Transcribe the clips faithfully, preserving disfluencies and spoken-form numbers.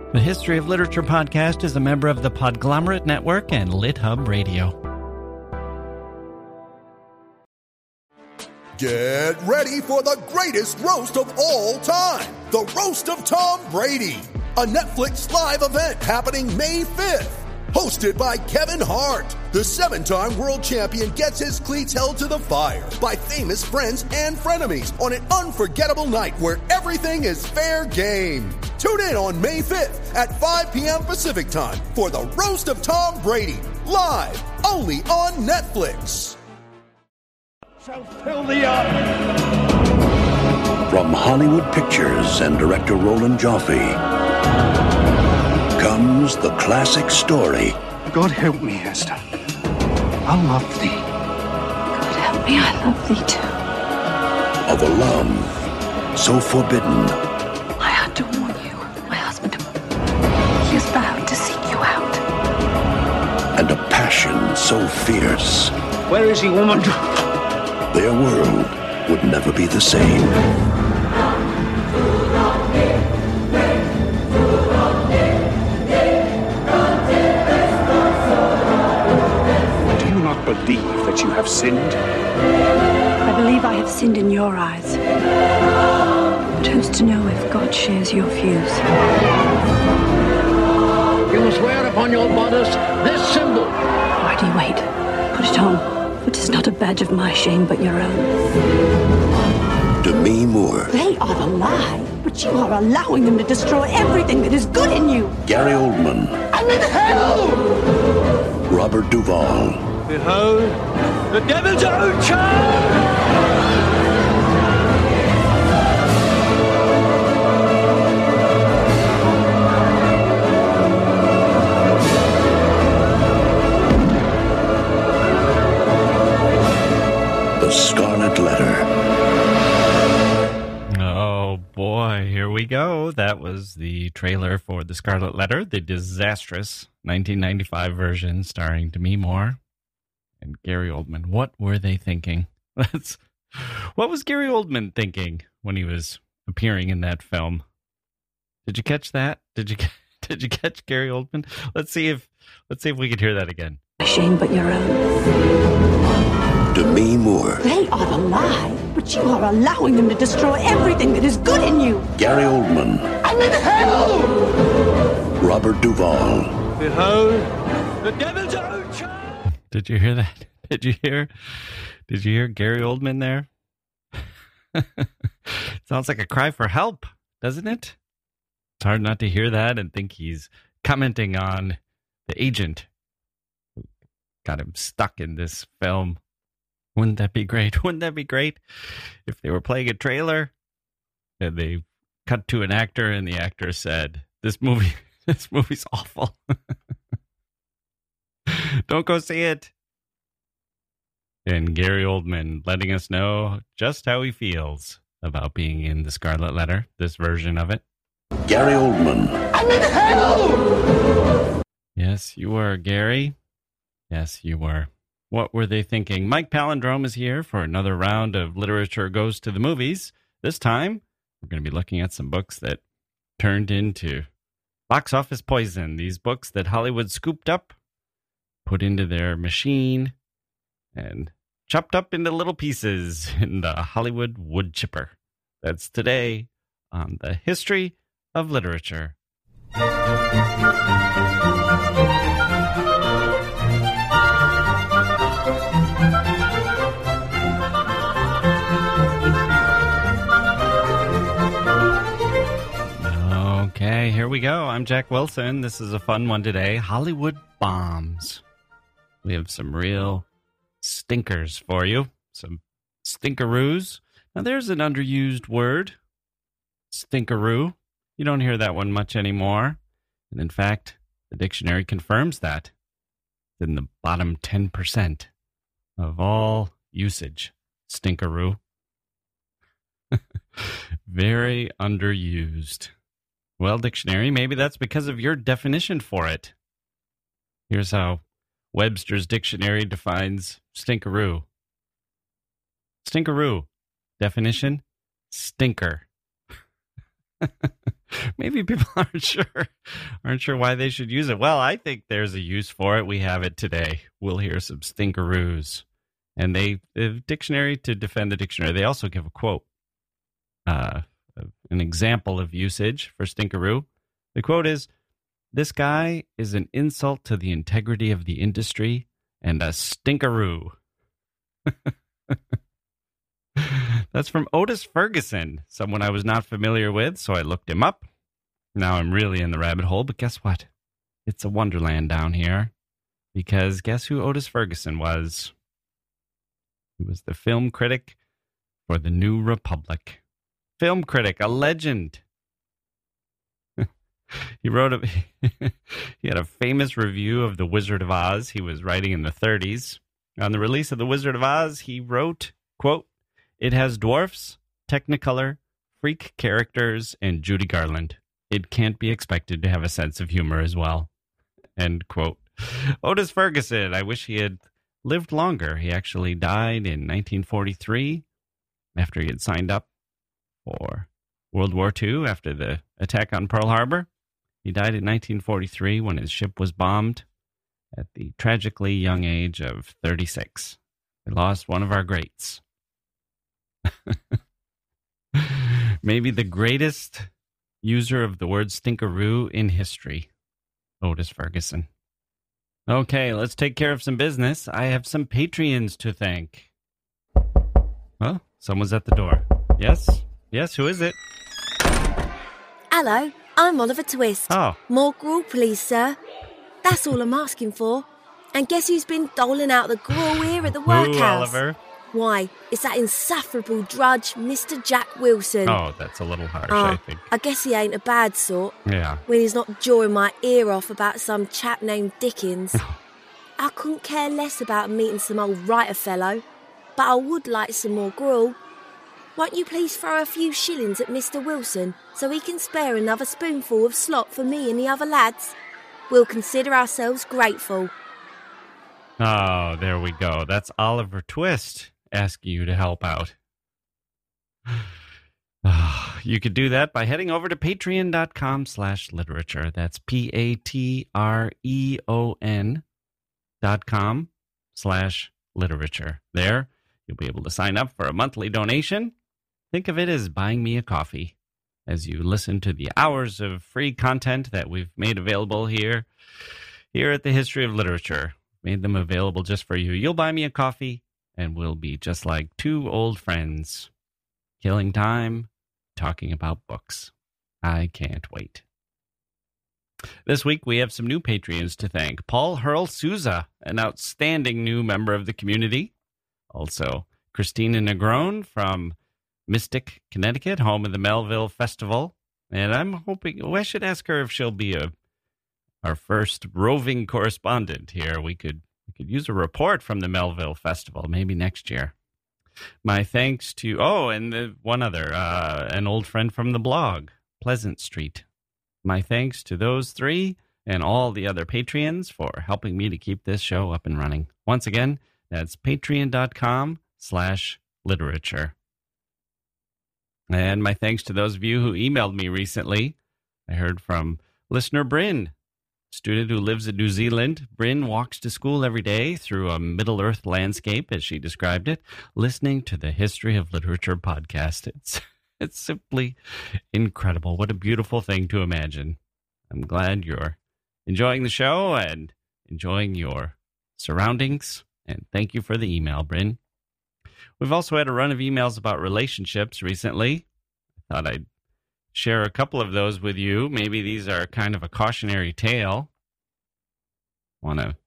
The History of Literature podcast is a member of the Podglomerate Network and LitHub Radio. Get ready for the greatest roast of all time, the Roast of Tom Brady, a Netflix live event happening May fifth. Hosted by Kevin Hart, the seven-time world champion gets his cleats held to the fire by famous friends and frenemies on an unforgettable night where everything is fair game. Tune in on May fifth at five p.m. Pacific time for the Roast of Tom Brady, live only on Netflix. Shall fill the earth. From Hollywood Pictures and director Roland Joffe comes the classic story. God help me, Esther. I love thee. God help me, I love thee too. Of a love so forbidden. I had to warn you. My husband, he has vowed to seek you out. And a passion so fierce. Where is he, woman? Their world would never be the same. Believe that you have sinned? I believe I have sinned in your eyes. But who's to know if God shares your views? You must wear upon your bodice this symbol. Why do you wait? Put it on. For it is not a badge of my shame, but your own. Demi Moore. They are the lie, but you are allowing them to destroy everything that is good in you. Gary Oldman. I'm in hell! Robert Duvall. Behold, the devil's own child! The Scarlet Letter. Oh boy, here we go. That was the trailer for The Scarlet Letter, the disastrous nineteen ninety-five version starring Demi Moore and Gary Oldman. What were they thinking? That's what was Gary Oldman thinking when he was appearing in that film? Did you catch that? Did you did you catch Gary Oldman? Let's see if let's see if we could hear that again. Shame, but your own. Demi Moore. They are the lie, but you are allowing them to destroy everything that is good in you. Gary Oldman. I'm in hell! Robert Duvall. Behold, the devil's own child! Did you hear that? Did you hear? Did you hear Gary Oldman there? Sounds like a cry for help, doesn't it? It's hard not to hear that and think he's commenting on the agent who got him stuck in this film. Wouldn't that be great? Wouldn't that be great if they were playing a trailer and they cut to an actor and the actor said, "This movie, this movie's awful. Don't go see it." And Gary Oldman letting us know just how he feels about being in The Scarlet Letter, this version of it. Gary Oldman. I'm in hell! Yes, you were, Gary. Yes, you were. What were they thinking? Mike Palindrome is here for another round of Literature Goes to the Movies. This time, we're going to be looking at some books that turned into box office poison. These books that Hollywood scooped up, put into their machine, and chopped up into little pieces in the Hollywood wood chipper. That's today on the History of Literature. Okay, here we go. I'm Jack Wilson. This is a fun one today. Hollywood bombs. We have some real stinkers for you. Some stinkeroos. Now, there's an underused word. Stinkeroo. You don't hear that one much anymore. And in fact, the dictionary confirms that. It's in the bottom ten percent of all usage. Stinkeroo. Very underused. Well, dictionary, maybe that's because of your definition for it. Here's how Webster's dictionary defines stinkeroo. Stinkeroo. Definition: stinker. Maybe people aren't sure, aren't sure why they should use it. Well, I think there's a use for it. We have it today. We'll hear some stinkeroos. And they, the dictionary to defend the dictionary, they also give a quote, uh, an example of usage for stinkeroo. The quote is, "This guy is an insult to the integrity of the industry and a stinkeroo." That's from Otis Ferguson, someone I was not familiar with, so I looked him up. Now I'm really in the rabbit hole, but guess what? It's a wonderland down here, because guess who Otis Ferguson was? He was the film critic for The New Republic. Film critic, a legend. He wrote a, he had a famous review of The Wizard of Oz. He was writing in the thirties. On the release of The Wizard of Oz, he wrote, quote, "It has dwarfs, Technicolor, freak characters, and Judy Garland. It can't be expected to have a sense of humor as well." End quote. Otis Ferguson, I wish he had lived longer. He actually died in nineteen forty-three after he had signed up for World War Two after the attack on Pearl Harbor. He died in nineteen forty-three when his ship was bombed at the tragically young age of thirty-six. We lost one of our greats. Maybe the greatest user of the word stinkeroo in history, Otis Ferguson. Okay, let's take care of some business. I have some Patreons to thank. Well, someone's at the door. Yes? Yes, who is it? Hello, I'm Oliver Twist. Oh. More gruel, please, sir. That's all I'm asking for. And guess who's been doling out the gruel here at the workhouse? Who, Oliver? Why, it's that insufferable drudge, Mister Jack Wilson. Oh, that's a little harsh, oh, I think. I guess he ain't a bad sort. Yeah. When he's not jawing my ear off about some chap named Dickens. I couldn't care less about meeting some old writer fellow, but I would like some more gruel. Won't you please throw a few shillings at Mister Wilson so he can spare another spoonful of slop for me and the other lads? We'll consider ourselves grateful. Oh, there we go. That's Oliver Twist asking you to help out. Oh, you could do that by heading over to patreon.com slash literature. That's P-A-T-R-E-O-N dot com slash literature. There, you'll be able to sign up for a monthly donation. Think of it as buying me a coffee as you listen to the hours of free content that we've made available here, here at the History of Literature. Made them available just for you. You'll buy me a coffee, and we'll be just like two old friends, killing time, talking about books. I can't wait. This week, we have some new Patreons to thank. Paul Hurl Souza, an outstanding new member of the community. Also, Christina Negron from Mystic, Connecticut, home of the Melville Festival. And I'm hoping, well, I should ask her if she'll be a our first roving correspondent here. We could we could use a report from the Melville Festival, maybe next year. My thanks to, oh, and the, one other, uh, an old friend from the blog, Pleasant Street. My thanks to those three and all the other Patreons for helping me to keep this show up and running. Once again, that's patreon.com slash literature. And my thanks to those of you who emailed me recently. I heard from listener Bryn, student who lives in New Zealand. Bryn walks to school every day through a Middle-earth landscape, as she described it, listening to the History of Literature podcast. It's it's simply incredible. What a beautiful thing to imagine. I'm glad you're enjoying the show and enjoying your surroundings. And thank you for the email, Bryn. We've also had a run of emails about relationships recently. I thought I'd share a couple of those with you. Maybe these are kind of a cautionary tale. Want to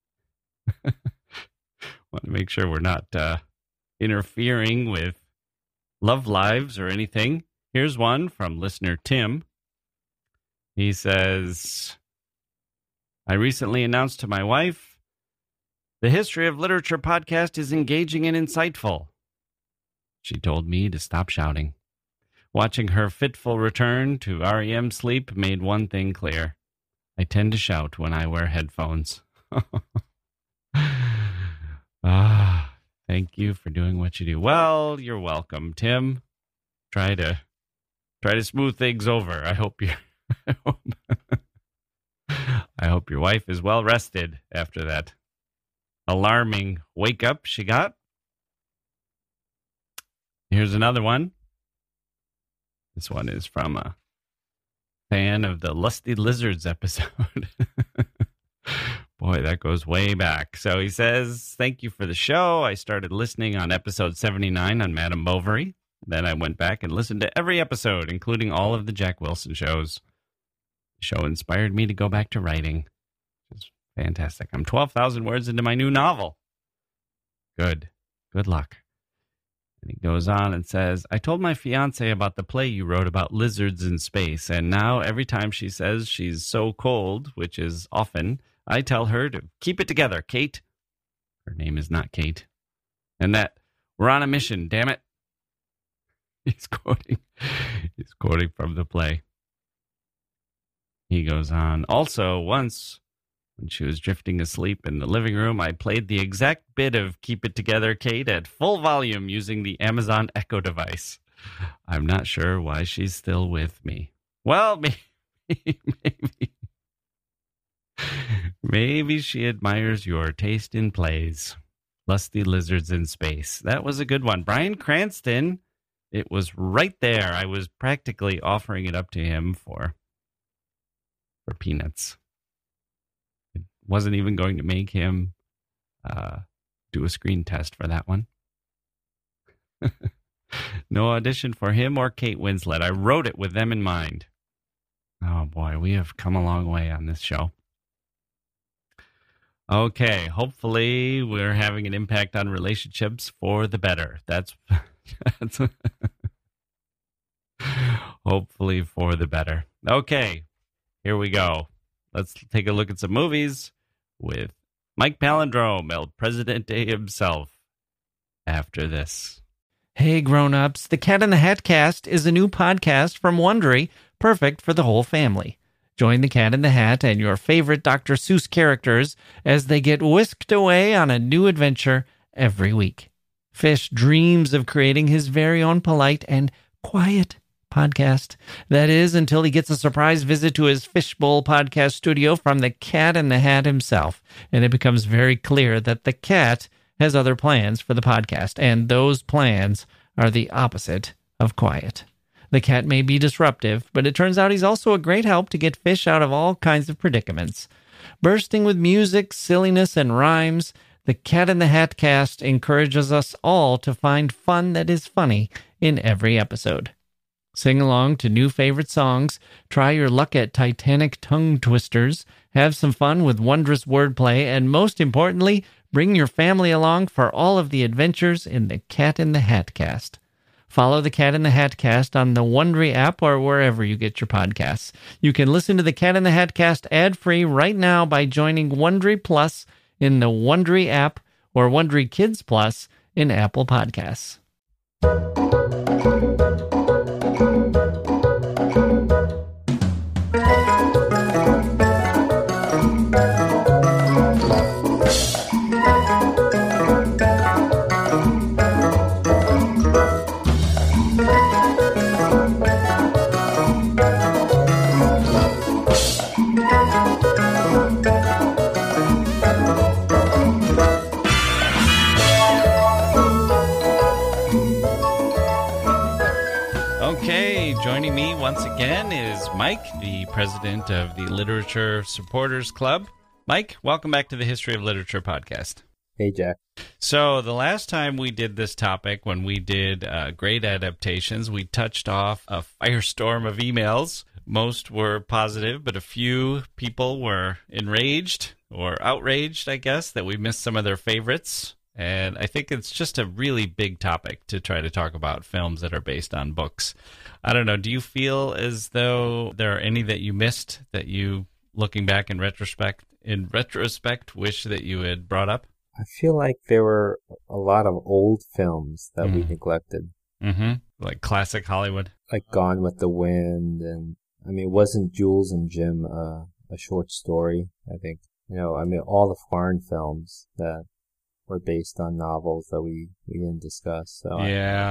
want to make sure we're not uh, interfering with love lives or anything. Here's one from listener Tim. He says, I recently announced to my wife, the History of Literature podcast is engaging and insightful. She told me to stop shouting. Watching her fitful return to R E M sleep made one thing clear. I tend to shout when I wear headphones. Ah, thank you for doing what you do. Well, you're welcome, Tim. Try to try to smooth things over. I hope you. I hope, I hope your wife is well rested after that alarming wake up she got. Here's another one. This one is from a fan of the Lusty Lizards episode. Boy, that goes way back. So he says, thank you for the show. I started listening on episode seventy-nine on Madame Bovary. Then I went back and listened to every episode, including all of the Jack Wilson shows. The show inspired me to go back to writing. It's fantastic. I'm twelve thousand words into my new novel. Good. Good luck. And he goes on and says, I told my fiance about the play you wrote about lizards in space, and now every time she says she's so cold, which is often, I tell her to keep it together, Kate. Her name is not Kate. And that we're on a mission, damn it. He's quoting, he's quoting from the play. He goes on, also, once when she was drifting asleep in the living room, I played the exact bit of Keep It Together, Kate at full volume using the Amazon Echo device. I'm not sure why she's still with me. Well, maybe, maybe, maybe she admires your taste in plays. Lusty Lizards in Space. That was a good one. Bryan Cranston, it was right there. I was practically offering it up to him for, for peanuts. Wasn't even going to make him uh, do a screen test for that one. No audition for him or Kate Winslet. I wrote it with them in mind. Oh boy, we have come a long way on this show. Okay, hopefully we're having an impact on relationships for the better. That's, that's hopefully for the better. Okay, here we go. Let's take a look at some movies with Mike Palindrome, El Presidente himself, after this. Hey, grown-ups. The Cat in the Hat Cast is a new podcast from Wondery, perfect for the whole family. Join the Cat in the Hat and your favorite Doctor Seuss characters as they get whisked away on a new adventure every week. Fish dreams of creating his very own polite and quiet podcast. That is, until he gets a surprise visit to his Fishbowl podcast studio from the Cat in the Hat himself. And it becomes very clear that the cat has other plans for the podcast, and those plans are the opposite of quiet. The cat may be disruptive, but it turns out he's also a great help to get Fish out of all kinds of predicaments. Bursting with music, silliness, and rhymes, the Cat in the Hat Cast encourages us all to find fun that is funny in every episode. Sing along to new favorite songs, try your luck at Titanic tongue twisters, have some fun with wondrous wordplay, and most importantly, bring your family along for all of the adventures in the Cat in the Hat Cast. Follow the Cat in the Hat Cast on the Wondery app or wherever you get your podcasts. You can listen to the Cat in the Hat Cast ad-free right now by joining Wondery Plus in the Wondery app or Wondery Kids Plus in Apple Podcasts. Joining me once again is Mike, the president of the Literature Supporters Club. Mike, welcome back to the History of Literature podcast. Hey, Jack. So the last time we did this topic, when we did uh, great adaptations, we touched off a firestorm of emails. Most were positive, but a few people were enraged or outraged, I guess, that we missed some of their favorites. And I think it's just a really big topic to try to talk about films that are based on books. I don't know. Do you feel as though there are any that you missed that you, looking back in retrospect, in retrospect, wish that you had brought up? I feel like there were a lot of old films that mm. we neglected. Mm-hmm. Like classic Hollywood? Like Gone with the Wind. And I mean, wasn't Jules and Jim uh, a short story? I think, you know, I mean, all the foreign films that were based on novels that we, we didn't discuss. So yeah.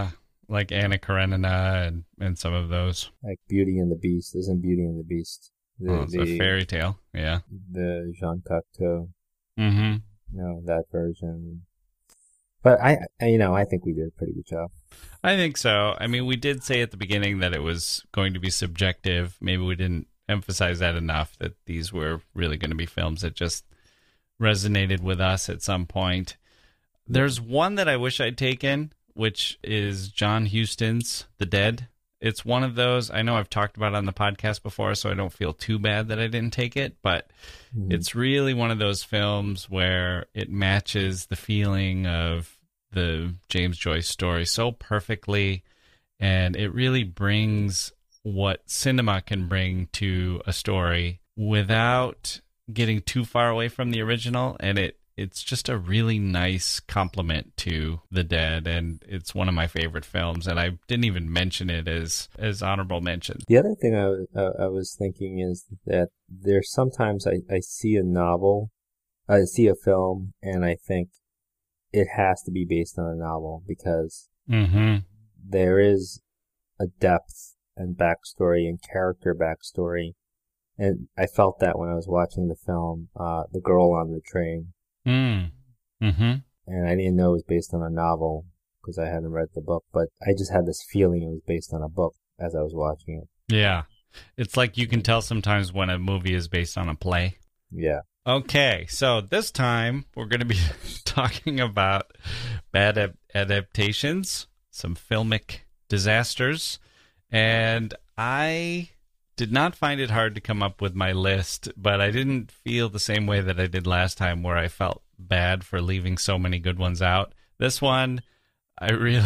like Anna Karenina and, and some of those. Like Beauty and the Beast. Isn't Beauty and the Beast the, oh, it's the, a fairy tale, yeah. The Jean Cocteau. Mm-hmm. You know, that version. But, I, I, you know, I think we did a pretty good job. I think so. I mean, we did say at the beginning that it was going to be subjective. Maybe we didn't emphasize that enough, that these were really going to be films that just resonated with us at some point. There's one that I wish I'd taken, which is John Huston's The Dead. It's one of those, I know I've talked about it on the podcast before, so I don't feel too bad that I didn't take it, but mm-hmm. it's really one of those films where it matches the feeling of the James Joyce story so perfectly, and it really brings what cinema can bring to a story without getting too far away from the original, and it it's just a really nice compliment to The Dead, and it's one of my favorite films, and I didn't even mention it as as honorable mention. The other thing I, uh, I was thinking is that there's sometimes I, I see a novel, I see a film, and I think it has to be based on a novel, because mm-hmm. there is a depth and backstory and character backstory. And I felt that when I was watching the film, uh, The Girl on the Train. Mm. Mm-hmm. And I didn't know it was based on a novel because I hadn't read the book, but I just had this feeling it was based on a book as I was watching it. Yeah. It's like you can tell sometimes when a movie is based on a play. Yeah. Okay, so this time we're going to be talking about bad ad- adaptations, some filmic disasters, and I did not find it hard to come up with my list, but I didn't feel the same way that I did last time where I felt bad for leaving so many good ones out. This one, I really...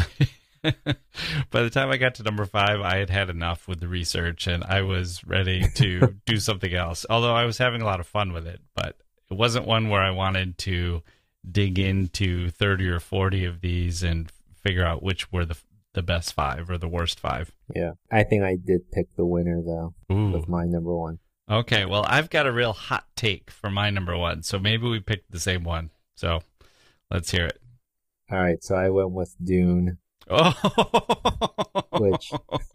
By the time I got to number five, I had had enough with the research, and I was ready to do something else. Although I was having a lot of fun with it, but it wasn't one where I wanted to dig into thirty or forty of these and figure out which were the the best five or the worst five. Yeah, I think I did pick the winner, though, Ooh. with my number one. Okay, well, I've got a real hot take for my number one, so maybe we picked the same one. So let's hear it. All right, so I went with Dune. Oh, which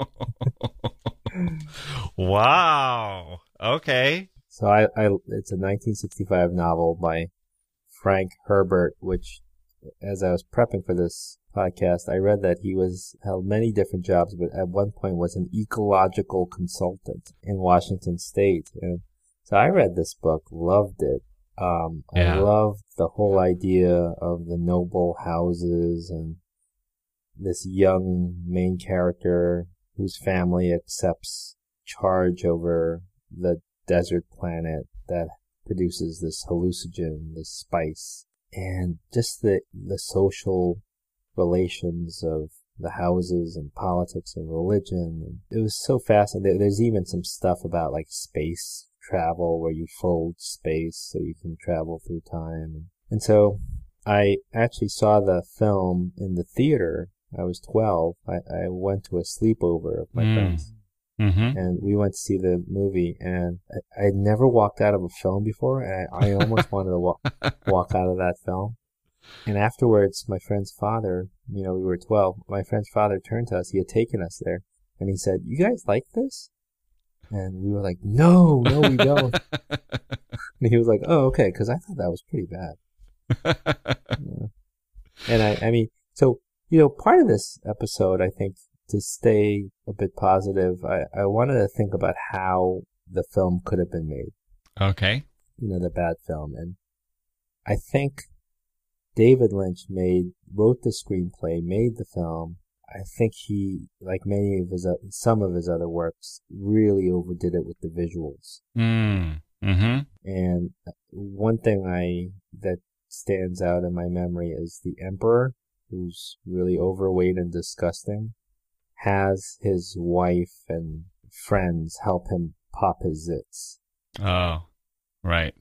wow. Okay. So I, I, it's a nineteen sixty-five novel by Frank Herbert, which, as I was prepping for this podcast, I read that he was held many different jobs, but at one point was an ecological consultant in Washington State. And so I read this book, loved it. Um, yeah. I loved the whole idea of the noble houses and this young main character whose family accepts charge over the desert planet that produces this hallucinogen, this spice, and just the the social relations of the houses and politics and religion. It was so fascinating. There's even some stuff about like space travel where you fold space so you can travel through time. And so I actually saw the film in the theater. I was twelve. I, I went to a sleepover of my mm. friends. Mm-hmm. And we went to see the movie, and I had never walked out of a film before, and I, I almost wanted to walk, walk out of that film. And afterwards, my friend's father, you know, we were twelve, my friend's father turned to us, he had taken us there, and he said, "You guys like this?" And we were like, no, no, we don't. And he was like, "Oh, okay," because I thought that was pretty bad. Yeah. And I, I mean, so, you know, part of this episode, I think, to stay a bit positive, I, I wanted to think about how the film could have been made. Okay. You know, the bad film. And I think David Lynch made, wrote the screenplay, made the film. I think he, like many of his, some of his other works, really overdid it with the visuals. Mm. Mm-hmm. And one thing I, that stands out in my memory is the Emperor, who's really overweight and disgusting, has his wife and friends help him pop his zits. Oh, right.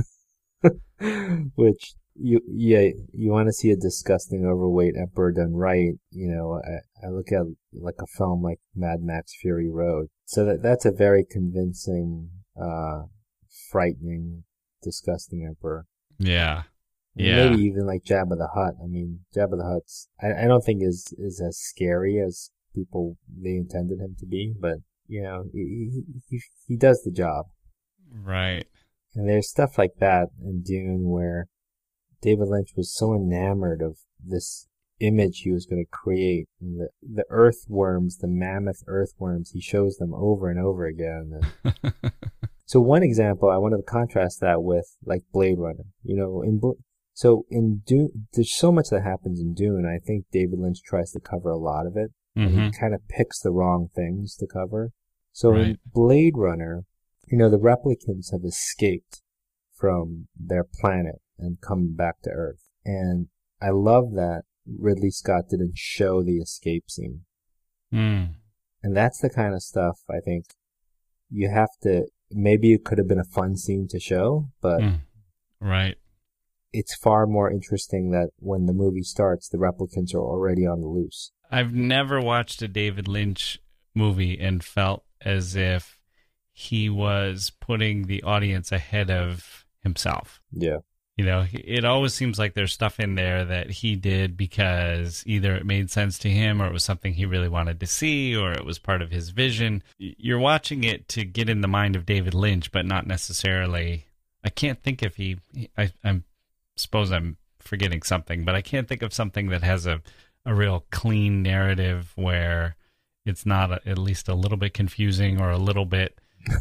Which, you yeah, you want to see a disgusting, overweight emperor done right. You know, I, I look at like a film like Mad Max Fury Road. So that that's a very convincing, uh, frightening, disgusting emperor. Yeah. Yeah. Maybe even like Jabba the Hutt. I mean, Jabba the Hutt's, I, I don't think is, is as scary as people, they intended him to be, but, you know, he, he, he does the job. Right. And there's stuff like that in Dune where David Lynch was so enamored of this image he was going to create. And the, the earthworms, the mammoth earthworms, he shows them over and over again. And so one example, I wanted to contrast that with like Blade Runner. You know, in so in Dune, there's so much that happens in Dune. I think David Lynch tries to cover a lot of it. Mm-hmm. And he kind of picks the wrong things to cover. So Right. in Blade Runner, you know, the replicants have escaped from their planet and come back to Earth. And I love that Ridley Scott didn't show the escape scene. Mm. And that's the kind of stuff I think you have to, maybe it could have been a fun scene to show, but Mm. Right. it's far more interesting that when the movie starts, the replicants are already on the loose. I've never watched a David Lynch movie and felt as if he was putting the audience ahead of himself. Yeah. You know, it always seems like there's stuff in there that he did because either it made sense to him or it was something he really wanted to see or it was part of his vision. You're watching it to get in the mind of David Lynch, but not necessarily. I can't think if he, I I'm, suppose I'm forgetting something, but I can't think of something that has a, a real clean narrative where it's not a, at least a little bit confusing or a little bit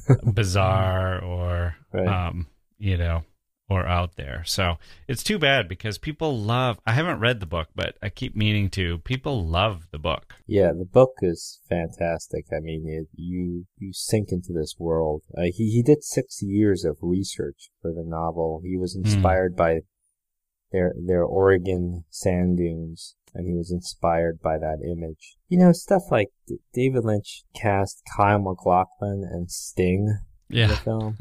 bizarre or, Right. um, you know, or out there. So it's too bad because people love, I haven't read the book, but I keep meaning to. People love the book. Yeah, the book is fantastic. I mean, it, you you sink into this world. Uh, he he did six years of research for the novel. He was inspired mm. by their their Oregon sand dunes, and he was inspired by that image. You know, stuff like David Lynch cast Kyle MacLachlan and Sting yeah. in the film.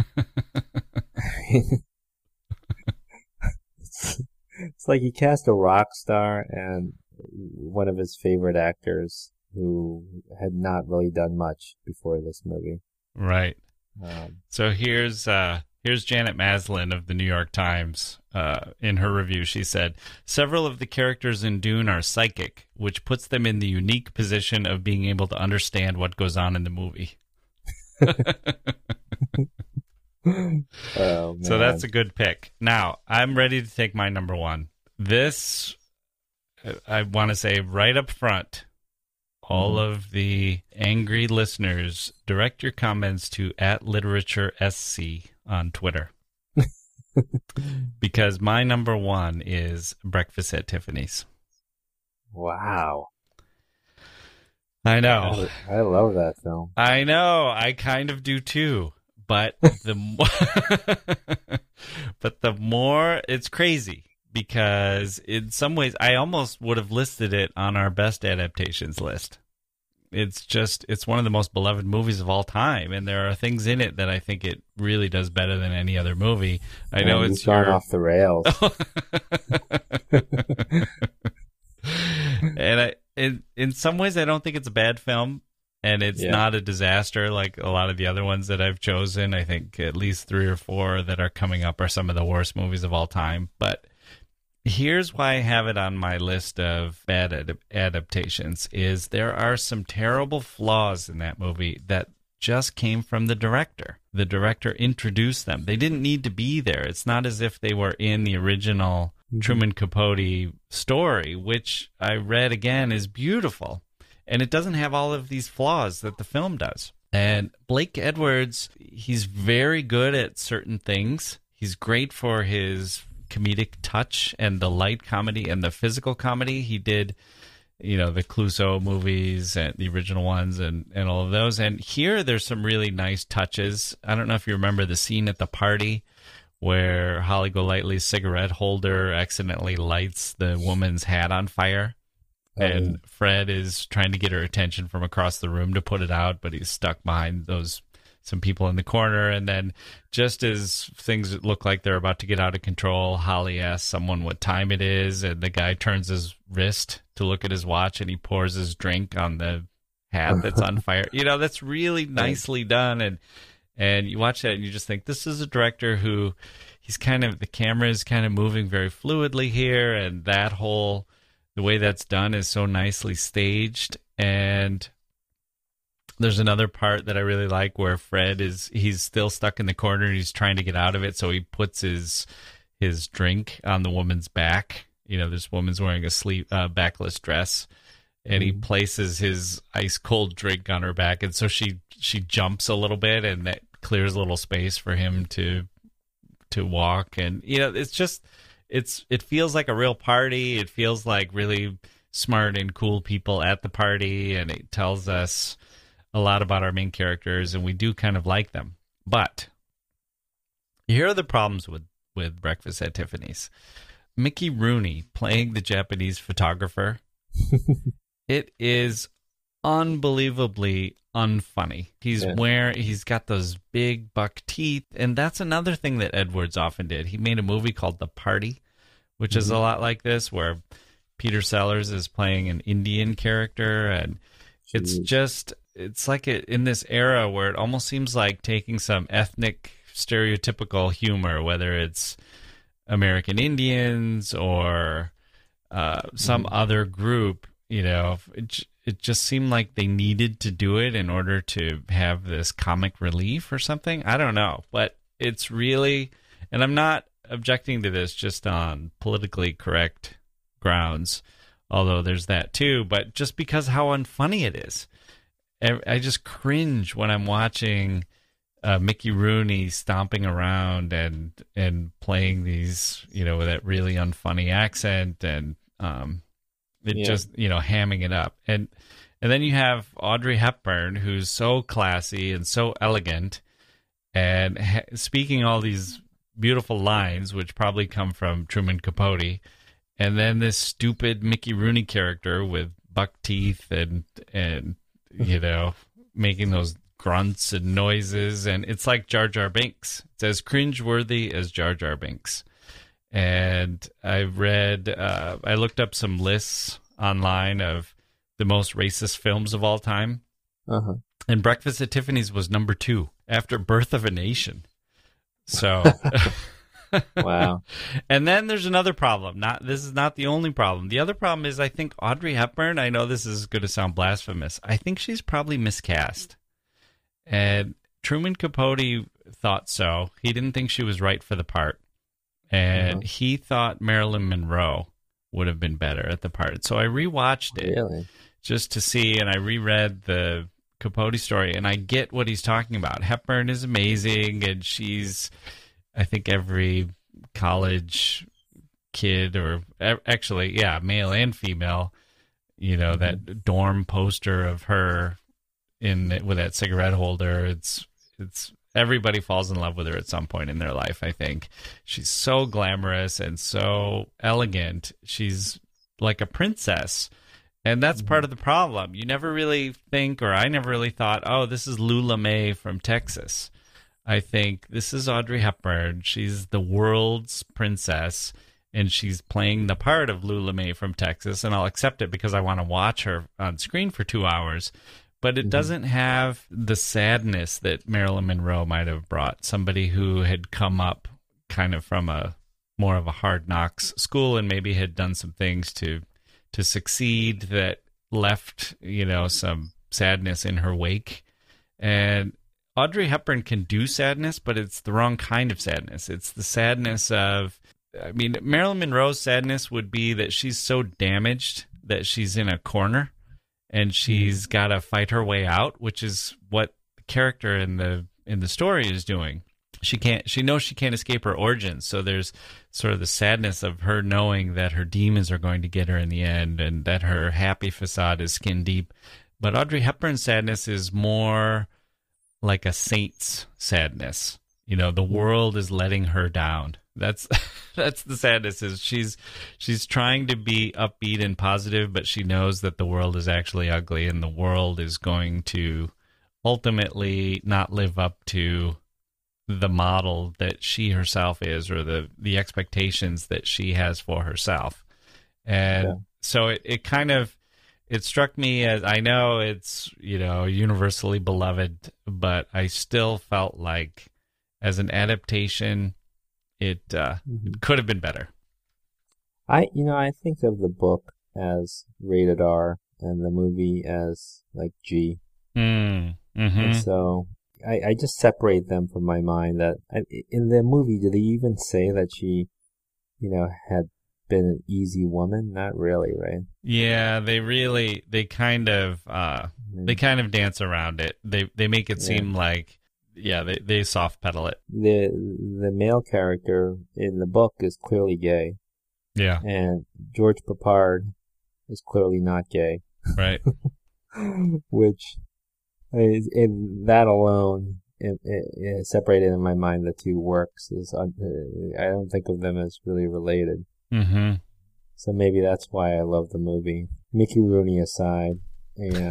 it's, it's like he cast a rock star and one of his favorite actors who had not really done much before this movie. Right. Um, so here's uh, here's Janet Maslin of the New York Times. Uh, in her review, she said, several of the characters in Dune are psychic, which puts them in the unique position of being able to understand what goes on in the movie. Oh, man. So that's a good pick. Now, I'm ready to take my number one. This, I want to say right up front, all mm-hmm. of the angry listeners, direct your comments to at literature S C on Twitter. Because my number one is Breakfast at Tiffany's. Wow. I know. I, I love that film. I know. I kind of do too. But the more, but the more it's crazy because in some ways I almost would have listed it on our best adaptations list. It's just it's one of the most beloved movies of all time, and there are things in it that I think it really does better than any other movie. I know Man, it's gone your... off the rails. And I, in in some ways, I don't think it's a bad film. And it's yeah. not a disaster like a lot of the other ones that I've chosen. I think at least three or four that are coming up are some of the worst movies of all time. But here's why I have it on my list of bad ad- adaptations is there are some terrible flaws in that movie that just came from the director. The director introduced them. They didn't need to be there. It's not as if they were in the original mm-hmm. Truman Capote story, which I read again is beautiful. And it doesn't have all of these flaws that the film does. And Blake Edwards, he's very good at certain things. He's great for his comedic touch and the light comedy and the physical comedy. He did, you know, the Clouseau movies and the original ones and, and all of those. And here there's some really nice touches. I don't know if you remember the scene at the party where Holly Golightly's cigarette holder accidentally lights the woman's hat on fire. And Fred is trying to get her attention from across the room to put it out, but he's stuck behind those some people in the corner. And then just as things look like they're about to get out of control, Holly asks someone what time it is, and the guy turns his wrist to look at his watch, and he pours his drink on the hat that's on fire. You know, that's really nicely done. And and you watch that, and you just think, this is a director who... he's kind of, the camera is kind of moving very fluidly here, and that whole, the way that's done is so nicely staged. And there's another part that I really like where Fred is, he's still stuck in the corner and he's trying to get out of it. So he puts his, his drink on the woman's back. You know, this woman's wearing a sleeve, uh, backless dress, and he places his ice cold drink on her back. And so she, she jumps a little bit, and that clears a little space for him to, to walk. And, you know, it's just, it's, it feels like a real party. It feels like really smart and cool people at the party. And it tells us a lot about our main characters, and we do kind of like them. But here are the problems with, with Breakfast at Tiffany's. Mickey Rooney playing the Japanese photographer. It is unbelievably unfunny. He's yeah. wearing, he's got those big buck teeth, and that's another thing that Edwards often did. He made a movie called The Party, which mm-hmm. is a lot like this, where Peter Sellers is playing an Indian character, and Jeez. it's just, it's like it, in this era where it almost seems like taking some ethnic stereotypical humor, whether it's American Indians or uh, some mm. other group, you know, it, it just seemed like they needed to do it in order to have this comic relief or something. I don't know, but it's really, and I'm not objecting to this just on politically correct grounds, although there's that too, but just because how unfunny it is. I just cringe when I'm watching uh, Mickey Rooney stomping around and and playing these, you know, with that really unfunny accent, and um, it yeah. just, you know, hamming it up. And and then you have Audrey Hepburn, who's so classy and so elegant, and ha- speaking all these beautiful lines, which probably come from Truman Capote. And then this stupid Mickey Rooney character with buck teeth and and you know, making those grunts and noises, and it's like Jar Jar Binks. It's as cringeworthy as Jar Jar Binks. And I read, uh, I looked up some lists online of the most racist films of all time, uh-huh. and Breakfast at Tiffany's was number two after Birth of a Nation. So, wow. And then there's another problem. Not this is not the only problem. The other problem is, I think Audrey Hepburn, I know this is going to sound blasphemous, I think she's probably miscast. And Truman Capote thought so. He didn't think she was right for the part. And uh-huh. he thought Marilyn Monroe would have been better at the part. So I rewatched it really? just to see, and I reread the Capote story, and I get what he's talking about. Hepburn is amazing, and she's, I think, every college kid, or actually, yeah, male and female, you know, mm-hmm. that dorm poster of her in with that cigarette holder. It's it's everybody falls in love with her at some point in their life, I think. She's so glamorous and so elegant. She's like a princess. And that's part of the problem. You never really think, or I never really thought, oh, this is Lula Mae from Texas. I think this is Audrey Hepburn. She's the world's princess, and she's playing the part of Lula Mae from Texas, and I'll accept it because I want to watch her on screen for two hours. But it mm-hmm. doesn't have the sadness that Marilyn Monroe might have brought, somebody who had come up kind of from a more of a hard knocks school and maybe had done some things to to succeed that left, you know, some sadness in her wake. And Audrey Hepburn can do sadness, but it's the wrong kind of sadness. It's the sadness of, I mean, Marilyn Monroe's sadness would be that she's so damaged that she's in a corner and she's got to fight her way out, which is what the character in the in the story is doing. She can't. She knows she can't escape her origins. So there's sort of the sadness of her knowing that her demons are going to get her in the end, and that her happy facade is skin deep. But Audrey Hepburn's sadness is more like a saint's sadness. You know, the world is letting her down. That's that's the sadness. Is she's she's trying to be upbeat and positive, but she knows that the world is actually ugly, and the world is going to ultimately not live up to the model that she herself is, or the, the expectations that she has for herself. And yeah. so it, it kind of, it struck me as, I know it's, you know, universally beloved, but I still felt like as an adaptation it, uh, Mhm. it could have been better. I, you know, I think of the book as rated R and the movie as like G. Mm. And Mm-hmm. so I, I just separate them from my mind. That I, in the movie, did they even say that she, you know, had been an easy woman? Not really, right? Yeah, they really, they kind of, uh, they kind of dance around it. They they make it Yeah. seem like, yeah, they, they soft pedal it. The the male character in the book is clearly gay, Yeah, and George Papard is clearly not gay, right. which is, in that alone, it, it, it separated in my mind the two works. Is un, I don't think of them as really related. Mm-hmm. So maybe that's why I love the movie. Mickey Rooney aside, yeah.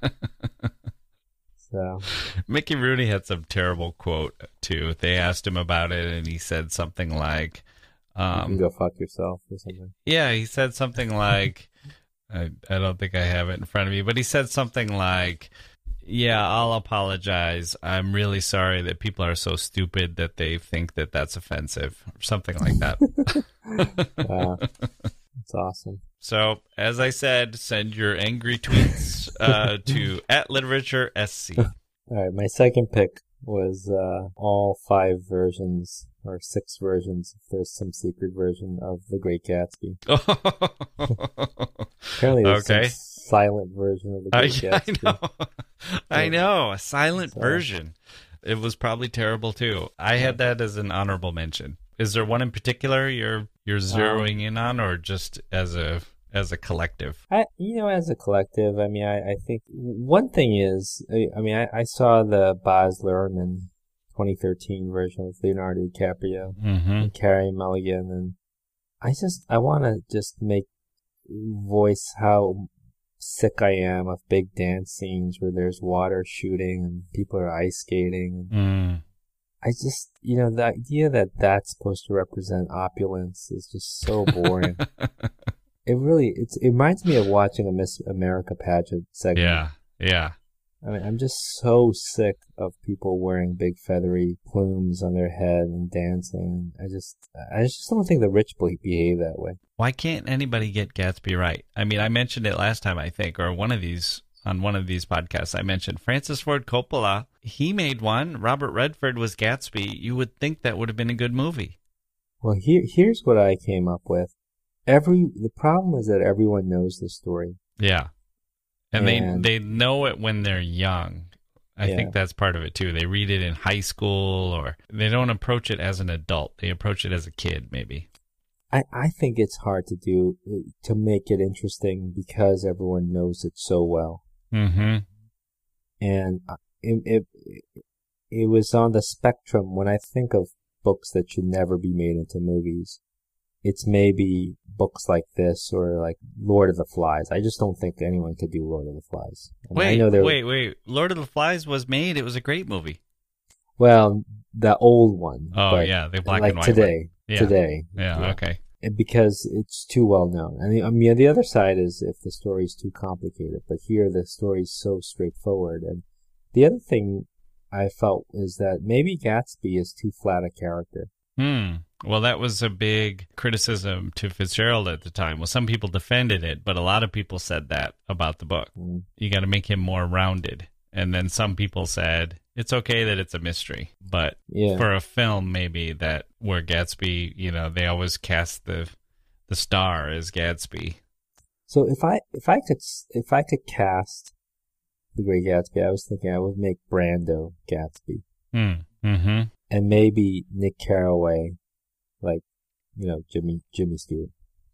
So Mickey Rooney had some terrible quote too. They asked him about it, and he said something like, you can um, go fuck yourself or something. "Yeah," he said something like, I, "I don't think I have it in front of me," but he said something like, "Yeah, I'll apologize. I'm really sorry that people are so stupid that they think that that's offensive," or something like that. Wow, that's awesome. So, as I said, send your angry tweets uh, to at literature sc. All right, my second pick was uh, all five versions or six versions, if there's some secret version of The Great Gatsby. Apparently there's Okay. some silent version of The I, Great I Gatsby. know, I know, a silent So- version. It was probably terrible too. I had that as an honorable mention. Is there one in particular you're you're zeroing in on, or just as a as a collective? I, you know, as a collective, I mean, I, I think one thing is, I, I mean, I, I saw the Baz Luhrmann twenty thirteen version with Leonardo DiCaprio Mm-hmm. and Carey Mulligan, and I just, I want to just make, voice how sick I am of big dance scenes where there's water shooting and people are ice skating. Mm. I just, you know, the idea that that's supposed to represent opulence is just so boring. It really, it's, it reminds me of watching a Miss America pageant segment. Yeah, yeah. I mean, I'm just so sick of people wearing big feathery plumes on their head and dancing. I just, I just don't think the rich be- behave that way. Why can't anybody get Gatsby right? I mean, I mentioned it last time, I think, or one of these on one of these podcasts. I mentioned Francis Ford Coppola. He made one. Robert Redford was Gatsby. You would think that would have been a good movie. Well, here, here's what I came up with. Every, the problem is that everyone knows the story. Yeah. And, And- they they know it when they're young. I Yeah. think that's part of it too. They read it in high school, or they don't approach it as an adult. They approach it as a kid, maybe. I, I think it's hard to do, to make it interesting because everyone knows it so well. Mm-hmm. And it, it, it was on the spectrum. When I think of books that should never be made into movies, it's maybe books like this or like Lord of the Flies. I just don't think anyone could do Lord of the Flies. I mean, I Wait, know there- wait, wait. Lord of the Flies was made. It was a great movie. Well, the old one. Oh, but yeah, the black like and white today. one. Yeah. Today. Yeah, okay. And because it's too well known. I mean, I mean, the other side is if the story's too complicated, but here the story's so straightforward. And the other thing I felt is that maybe Gatsby is too flat a character. Hmm. Well, that was a big criticism to Fitzgerald at the time. Well, some people defended it, but a lot of people said that about the book. Mm. You got to make him more rounded. And then some people said it's okay that it's a mystery, but Yeah. for a film, maybe that where Gatsby, you know, they always cast the the star as Gatsby. So if I if I could if I could cast The Great Gatsby, I was thinking I would make Brando Gatsby, Hmm. Mm-hmm. and maybe Nick Carraway, like you know Jimmy Jimmy Stewart.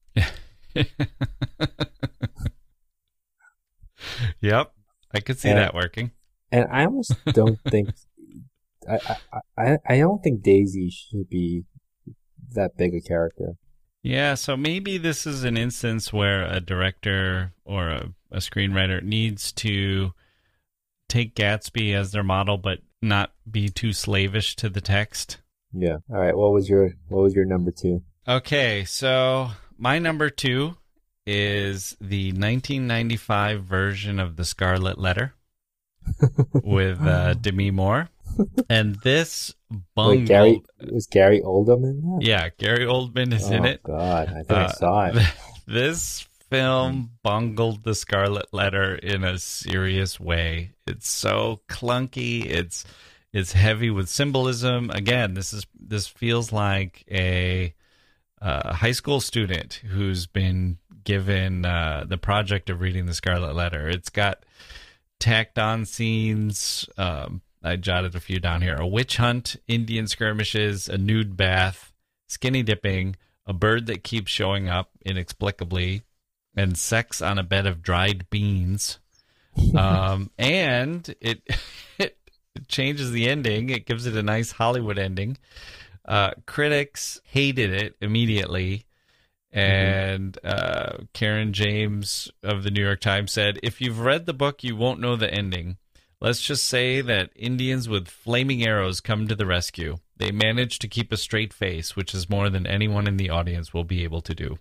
Yep, I could see And- that working. And I almost don't think I, I I I don't think Daisy should be that big a character. Yeah, so maybe this is an instance where a director or a, a screenwriter needs to take Gatsby as their model, but not be too slavish to the text. Yeah. All right. What was your What was your number two? Okay, so my number two is the nineteen ninety-five version of The Scarlet Letter with uh, Demi Moore. And this Wait, bungled... Gary, was Gary Oldman in that? Yeah, Gary Oldman is oh, in it. God, I think Uh, I saw it. This film bungled the Scarlet Letter in a serious way. It's so clunky. It's it's heavy with symbolism. Again, this is this feels like a uh, high school student who's been given uh, the project of reading the Scarlet Letter. It's got tacked on scenes. Um, I jotted a few down here: a witch hunt, Indian skirmishes, a nude bath, skinny dipping, a bird that keeps showing up inexplicably, and sex on a bed of dried beans. Um, and it, it it changes the ending. It gives it a nice Hollywood ending. Uh, critics hated it immediately. And uh, Karen James of the New York Times said, if you've read the book, you won't know the ending. Let's just say that Indians with flaming arrows come to the rescue. They manage to keep a straight face, which is more than anyone in the audience will be able to do.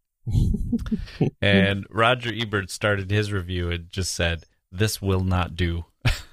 And Roger Ebert started his review and just said, this will not do.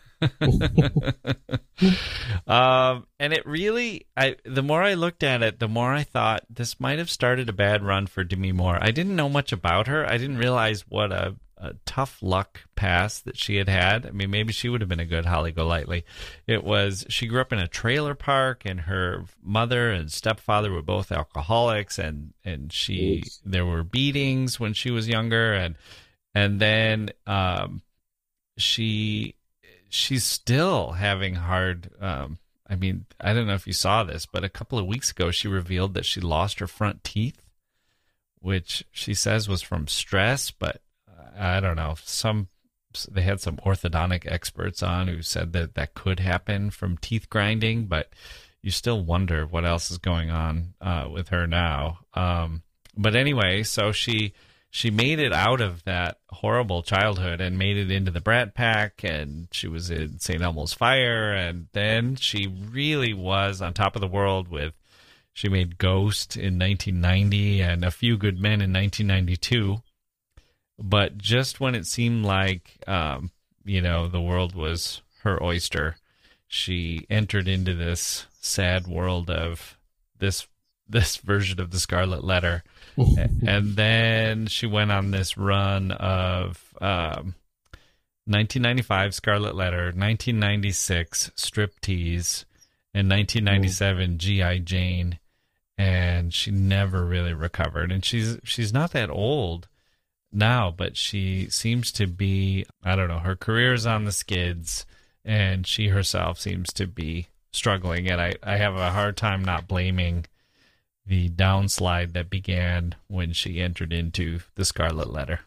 um, and it really, I the more I looked at it, the more I thought this might have started a bad run for Demi Moore. I didn't know much about her. I didn't realize what a, a tough luck past that she had had. I mean, maybe she would have been a good Holly Golightly. It was, she grew up in a trailer park, and her mother and stepfather were both alcoholics, and, and she, Oops. there were beatings when she was younger, and, and then um, she... she's still having hard, um, I mean, I don't know if you saw this, but a couple of weeks ago, she revealed that she lost her front teeth, which she says was from stress, but I don't know. Some They had some orthodontic experts on who said that that could happen from teeth grinding, but you still wonder what else is going on uh, with her now. Um, but anyway, so she... She made it out of that horrible childhood and made it into the Brat Pack, and she was in Saint Elmo's Fire, and then she really was on top of the world with, she made Ghost in nineteen ninety and A Few Good Men in nineteen ninety-two. But just when it seemed like, um, you know, the world was her oyster, she entered into this sad world of this this version of the Scarlet Letter. And then she went on this run of um, nineteen ninety-five Scarlet Letter, nineteen ninety-six Striptease, and nineteen ninety-seven G I. Jane, and she never really recovered. And she's she's not that old now, but she seems to be, I don't know, her career is on the skids, and she herself seems to be struggling. And I, I have a hard time not blaming the downslide that began when she entered into the Scarlet Letter.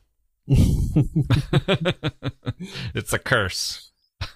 It's a curse.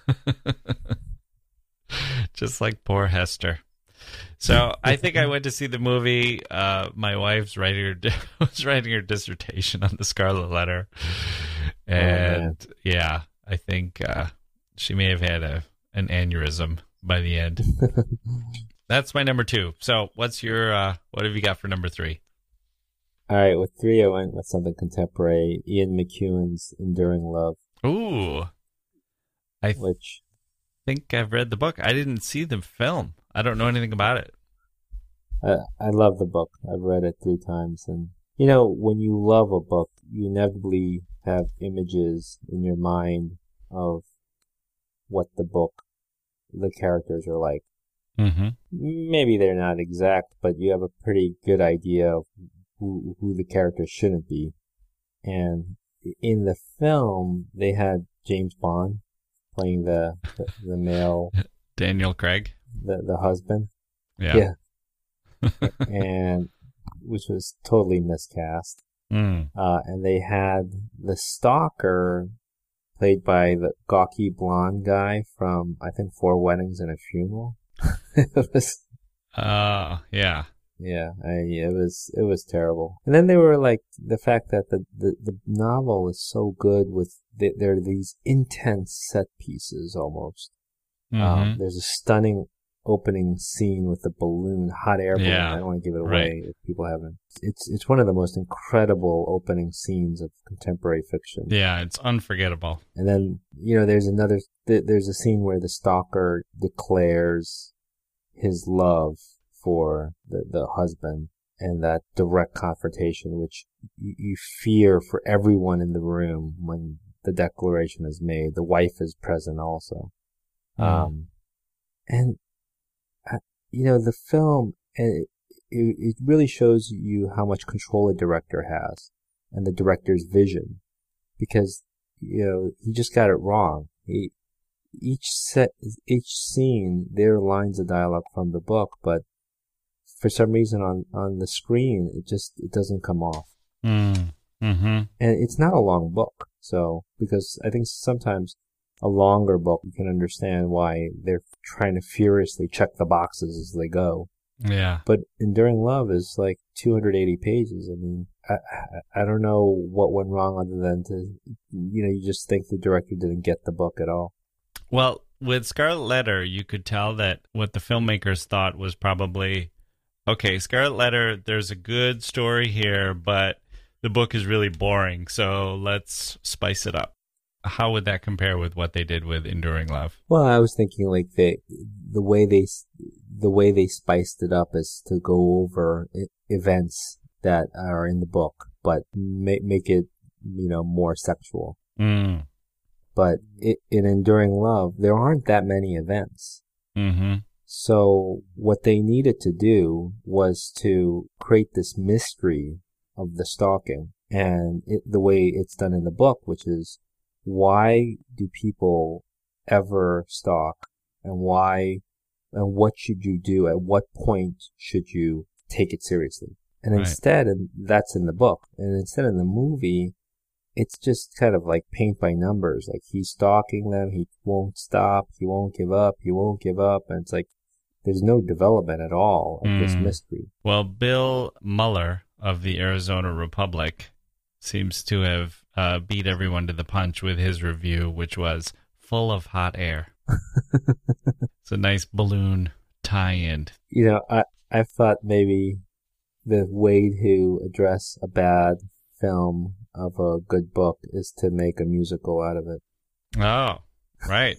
Just like poor Hester. So I think I went to see the movie. Uh, my wife's writing her, was writing her dissertation on the Scarlet Letter. And oh, yeah, I think uh, she may have had a an aneurysm by the end. That's my number two. So what's your, uh, what have you got for number three? All right, with three, I went with something contemporary. Ian McEwan's Enduring Love. Ooh. I th- which think I've read the book. I didn't see the film. I don't know anything about it. I, I love the book. I've read it three times. And, you know, when you love a book, you inevitably have images in your mind of what the book, the characters are like. Mm-hmm. Maybe they're not exact, but you have a pretty good idea of who who the characters shouldn't be. And in the film, they had James Bond playing the the, the male Daniel Craig, the the husband. Yeah, yeah. And which was totally miscast. Mm. Uh, and they had the stalker played by the gawky blonde guy from, I think, Four Weddings and a Funeral. It was, uh, yeah, yeah, I, it was, it was terrible. And then they were like, the fact that the, the, the novel is so good with, the, there are these intense set pieces almost. Mm-hmm. Um, there's a stunning opening scene with the balloon, hot air balloon. Yeah, I don't want to give it away right. if people haven't. It's it's one of the most incredible opening scenes of contemporary fiction. Yeah, it's unforgettable. And then, you know, there's another, th- there's a scene where the stalker declares his love for the, the husband, and that direct confrontation, which you, you fear for everyone in the room when the declaration is made. The wife is present also. Mm. Um, and, uh, you know, the film, it, it, it really shows you how much control a director has and the director's vision, because, you know, he just got it wrong. He, each set, each scene, there are lines of dialogue from the book, but for some reason on, on the screen, it just, it doesn't come off. Mm. Mm-hmm. And it's not a long book. So, because I think sometimes a longer book, you can understand why they're trying to furiously check the boxes as they go. Yeah. But Enduring Love is like two hundred eighty pages. I mean, I, I, I don't know what went wrong other than to, you know, you just think the director didn't get the book at all. Well, with Scarlet Letter, you could tell that what the filmmakers thought was probably, okay, Scarlet Letter, there's a good story here, but the book is really boring, so let's spice it up. How would that compare with what they did with Enduring Love? Well, I was thinking like they, the way they, the way they spiced it up is to go over events that are in the book, but make make it, you know, more sexual. Mm. But it, in Enduring Love, there aren't that many events. Mm-hmm. So what they needed to do was to create this mystery of the stalking, and it, the way it's done in the book, which is, why do people ever stalk, and why, and what should you do? At what point should you take it seriously? And right. instead, and that's in the book, and instead in the movie, it's just kind of like paint by numbers. Like, he's stalking them, he won't stop, he won't give up, he won't give up, and it's like there's no development at all of mm. this mystery. Well, Bill Muller of the Arizona Republic seems to have uh, beat everyone to the punch with his review, which was full of hot air. It's a nice balloon tie-in. You know, I, I thought maybe the way to address a bad film of a good book is to make a musical out of it. Oh, right.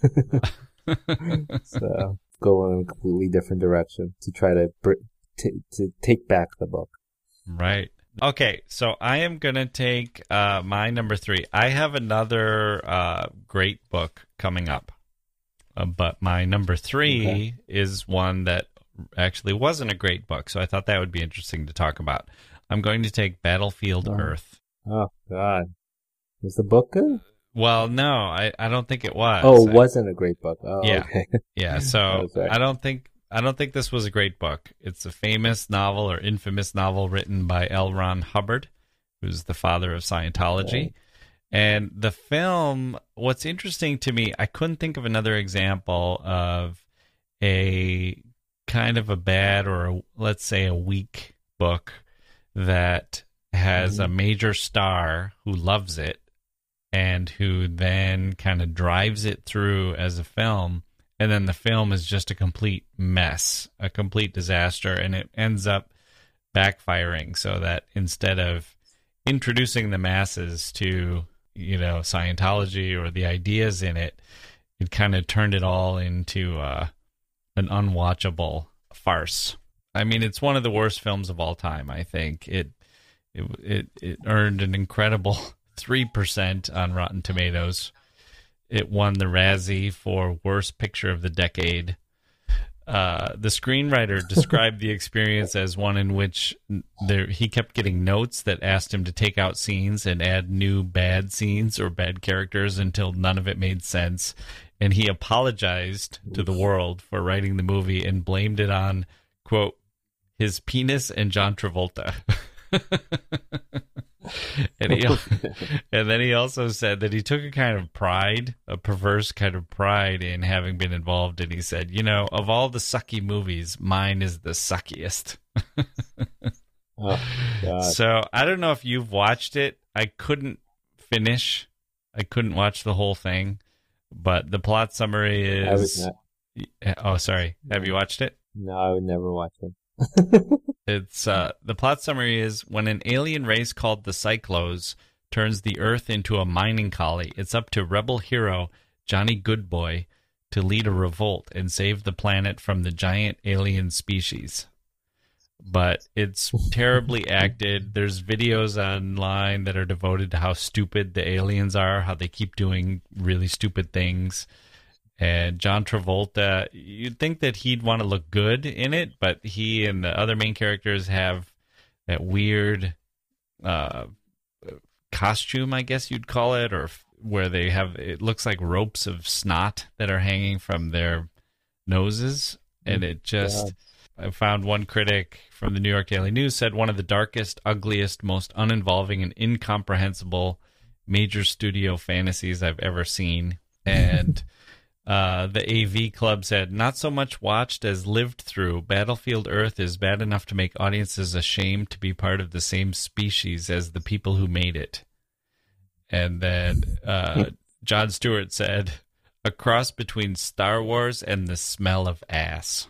So go in a completely different direction to try to, to, to take back the book. Right. Okay, so I am going to take uh, my number three. I have another uh, great book coming up, uh, but my number three okay. is one that actually wasn't a great book, so I thought that would be interesting to talk about. I'm going to take Battlefield oh. Earth. Oh, God. Was the book good? Well, no, I, I don't think it was. Oh, it wasn't a great book. Oh, yeah. okay. Yeah, so I don't think... I don't think this was a great book. It's a famous novel or infamous novel written by L. Ron Hubbard, who's the father of Scientology. Right. And the film, what's interesting to me, I couldn't think of another example of a kind of a bad or a, let's say a weak book that has mm-hmm. a major star who loves it and who then kind of drives it through as a film. And then the film is just a complete mess, a complete disaster, and it ends up backfiring so that instead of introducing the masses to, you know, Scientology or the ideas in it, it kind of turned it all into uh, an unwatchable farce. I mean, it's one of the worst films of all time, I think. It it it, it earned an incredible three percent on Rotten Tomatoes. It won the Razzie for Worst Picture of the Decade. Uh, the screenwriter described the experience as one in which there, he kept getting notes that asked him to take out scenes and add new bad scenes or bad characters until none of it made sense. And he apologized to the world for writing the movie and blamed it on, quote, his penis and John Travolta. and he, and then he also said that he took a kind of pride, a perverse kind of pride in having been involved. And he said, you know, of all the sucky movies, mine is the suckiest. Oh, God. So I don't know if you've watched it. I couldn't finish. I couldn't watch the whole thing. But the plot summary is, Oh, sorry. Have you watched it? No, I would never watch it. It's uh, the plot summary is when an alien race called the Cyclos turns the Earth into a mining colony, it's up to rebel hero Johnny Goodboy to lead a revolt and save the planet from the giant alien species. But it's terribly acted. There's videos online that are devoted to how stupid the aliens are, how they keep doing really stupid things. And John Travolta, you'd think that he'd want to look good in it, but he and the other main characters have that weird uh, costume, I guess you'd call it, or where they have, it looks like ropes of snot that are hanging from their noses. And it just, I found one critic from the New York Daily News said one of the darkest, ugliest, most uninvolving and incomprehensible major studio fantasies I've ever seen. And uh, the A V Club said, not so much watched as lived through. Battlefield Earth is bad enough to make audiences ashamed to be part of the same species as the people who made it. And then uh, Jon Stewart said, a cross between Star Wars and the smell of ass.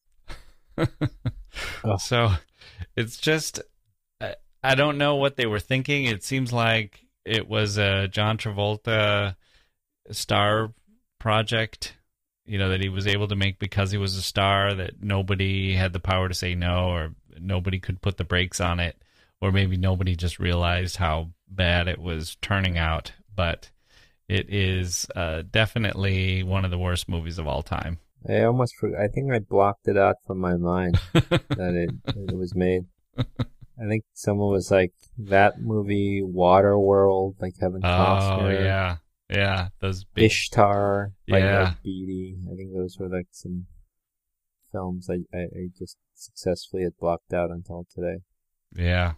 oh. So it's just, I, I don't know what they were thinking. It seems like it was a John Travolta star project, you know, that he was able to make because he was a star, that nobody had the power to say no, or nobody could put the brakes on it, or maybe nobody just realized how bad it was turning out. But it is uh, definitely one of the worst movies of all time. I almost forgot. I think I blocked it out from my mind that it, it was made. I think someone was like, that movie, Waterworld, like Kevin Costner. Oh, yeah. Yeah. Those big... Ishtar, by yeah. Ed Beatty. I think those were like some films I, I, I just successfully had blocked out until today. Yeah.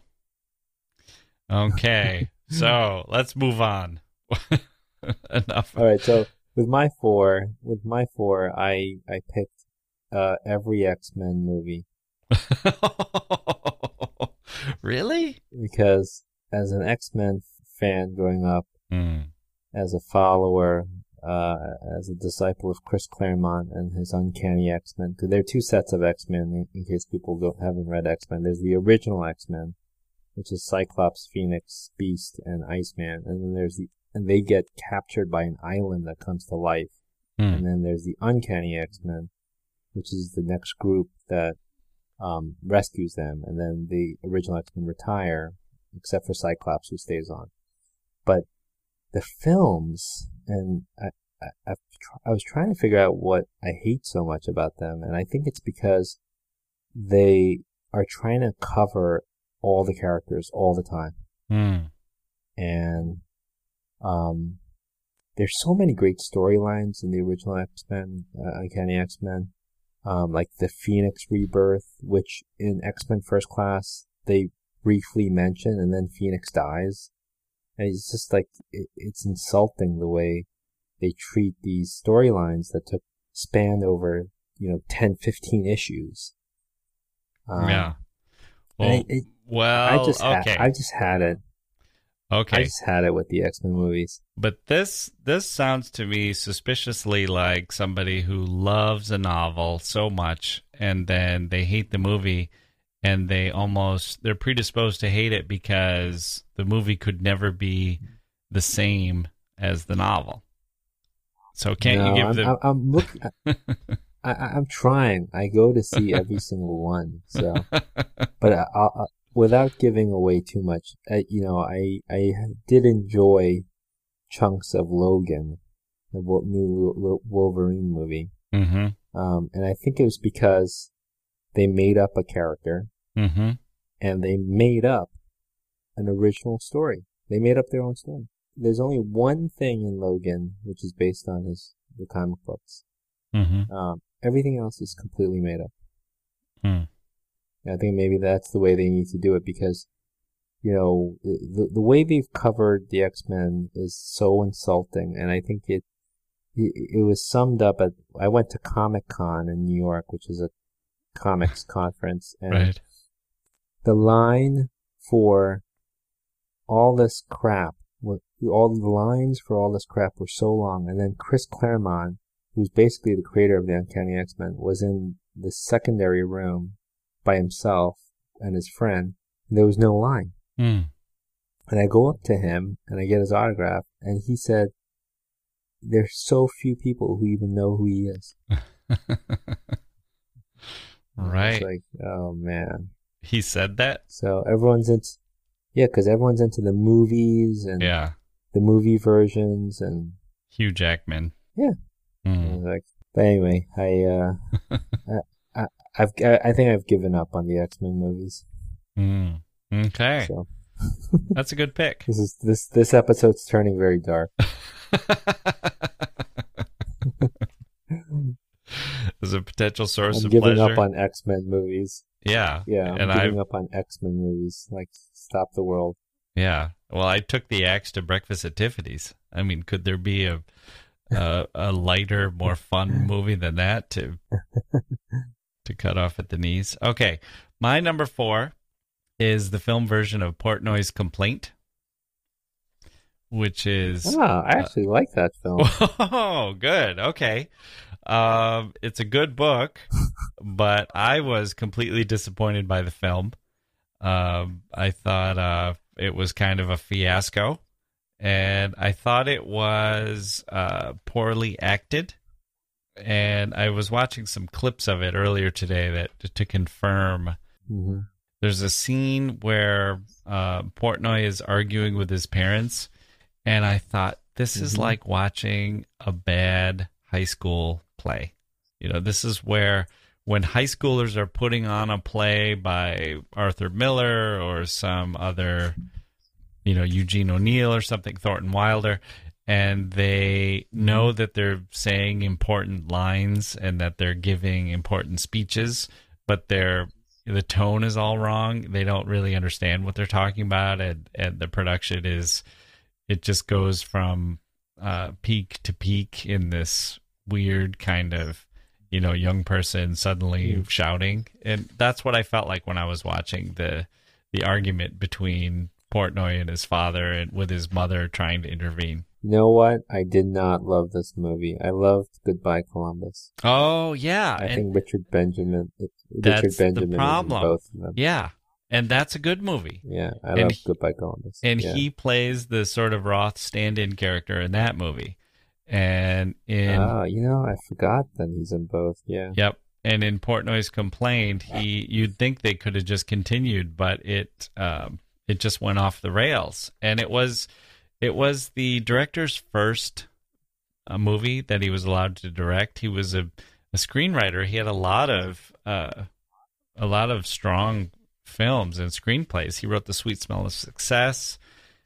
Okay. So let's move on. Enough. All right. So with my four, with my four, I I picked uh, every X-Men movie. Really? Because as an X-Men fan growing up, mm. as a follower, uh, as a disciple of Chris Claremont and his Uncanny X-Men, because there are two sets of X-Men. In, in case people don't haven't read X-Men, there's the original X-Men, which is Cyclops, Phoenix, Beast, and Iceman, and then there's the and they get captured by an island that comes to life. Mm. And then there's the Uncanny X-Men, which is the next group that um, rescues them. And then the original X-Men retire, except for Cyclops, who stays on. But the films, and I, I, I've tr- I was trying to figure out what I hate so much about them, and I think it's because they are trying to cover all the characters all the time. Mm. And Um, there's so many great storylines in the original X-Men, uh, Uncanny X-Men, um, like the Phoenix rebirth, which in X-Men First Class they briefly mention, and then Phoenix dies, and it's just like it, it's insulting the way they treat these storylines that took spanned over you know ten, fifteen issues. Um, yeah. Well, it, it, well, I just okay. had, I just had it. Okay. I just had it with the X-Men movies. But this this sounds to me suspiciously like somebody who loves a novel so much, and then they hate the movie, and they almost they're predisposed to hate it because the movie could never be the same as the novel. So can't no, you give I'm, them? I'm, I'm looking. I, I'm trying. I go to see every single one. So, but I, I, without giving away too much, I, you know, I I did enjoy chunks of Logan, the new Wolverine movie, mm-hmm. um, and I think it was because they made up a character, mm-hmm. and they made up an original story. They made up their own story. There's only one thing in Logan which is based on his the comic books. Mm-hmm. Um, everything else is completely made up. Hmm. I think maybe that's the way they need to do it because, you know, the the way they've covered the X-Men is so insulting, and I think it it, it was summed up at. I went to Comic-Con in New York, which is a comics conference, and right. the line for all this crap, all the lines for all this crap were so long, and then Chris Claremont, who's basically the creator of the Uncanny X-Men, was in the secondary room by himself and his friend, and there was no line. Mm. And I go up to him and I get his autograph, and he said, "There's so few people who even know who he is." Right. It's like, oh man. He said that? So everyone's into, yeah, because everyone's into the movies and yeah. the movie versions and Hugh Jackman. Yeah. Mm. Like, but anyway, I, uh, I, I, I've, I think I've given up on the X-Men movies. Mm. Okay. So. That's a good pick. This is this this episode's turning very dark. As a potential source I'm of giving pleasure. up on X-Men movies. Yeah. Yeah, I'm and giving I, up on X-Men movies. Like, stop the world. Yeah. Well, I took the axe to breakfast at Tiffany's. I mean, could there be a a, a lighter, more fun movie than that to to cut off at the knees? Okay. My number four is the film version of Portnoy's Complaint, which is... Oh, I actually uh, like that film. Oh, good. Okay. Um, it's a good book, but I was completely disappointed by the film. Um, I thought uh, it was kind of a fiasco, and I thought it was uh, poorly acted. And I was watching some clips of it earlier today that to confirm... Mm-hmm. There's a scene where uh, Portnoy is arguing with his parents, and I thought, this is mm-hmm. like watching a bad high school play. You know, this is where when high schoolers are putting on a play by Arthur Miller or some other, you know, Eugene O'Neill or something, Thornton Wilder, and they know that they're saying important lines and that they're giving important speeches, but they're the tone is all wrong. They don't really understand what they're talking about, and, and the production is, it just goes from uh, peak to peak in this weird kind of, you know, young person suddenly mm. shouting. And that's what I felt like when I was watching the the argument between Portnoy and his father and with his mother trying to intervene. You know what? I did not love this movie. I loved Goodbye Columbus. Oh, yeah. I and think Richard Benjamin that's Richard Benjamin the problem. is in both of them. Yeah. And that's a good movie. Yeah, I and love he, Goodbye Columbus. And yeah. he plays the sort of Roth stand-in character in that movie. And in Oh, you know, I forgot that he's in both. Yeah. Yep. And in Portnoy's Complaint, he you'd think they could have just continued, but it um, it just went off the rails. And it was it was the director's first uh, movie that he was allowed to direct. He was a, a screenwriter. He had a lot of uh, a lot of strong films and screenplays. He wrote The Sweet Smell of Success,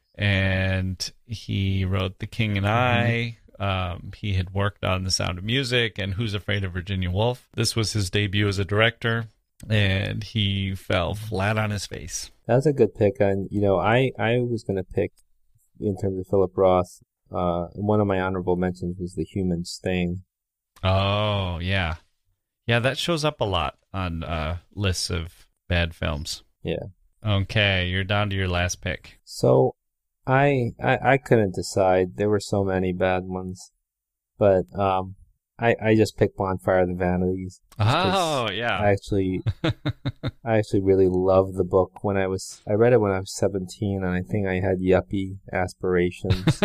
and he wrote The King and I. Um, he had worked on The Sound of Music and Who's Afraid of Virginia Woolf. This was his debut as a director, and he fell flat on his face. That's a good pick. And, you know, I, I was going to pick, in terms of Philip Roth, uh, one of my honorable mentions was The Human Stain. Oh, yeah. Yeah, that shows up a lot on uh, lists of bad films. Yeah. Okay, you're down to your last pick. So, I, I I couldn't decide. There were so many bad ones, but um, I I just picked Bonfire of the Vanities. Oh yeah. I actually I actually really loved the book when I was I read it when I was seventeen, and I think I had yuppie aspirations.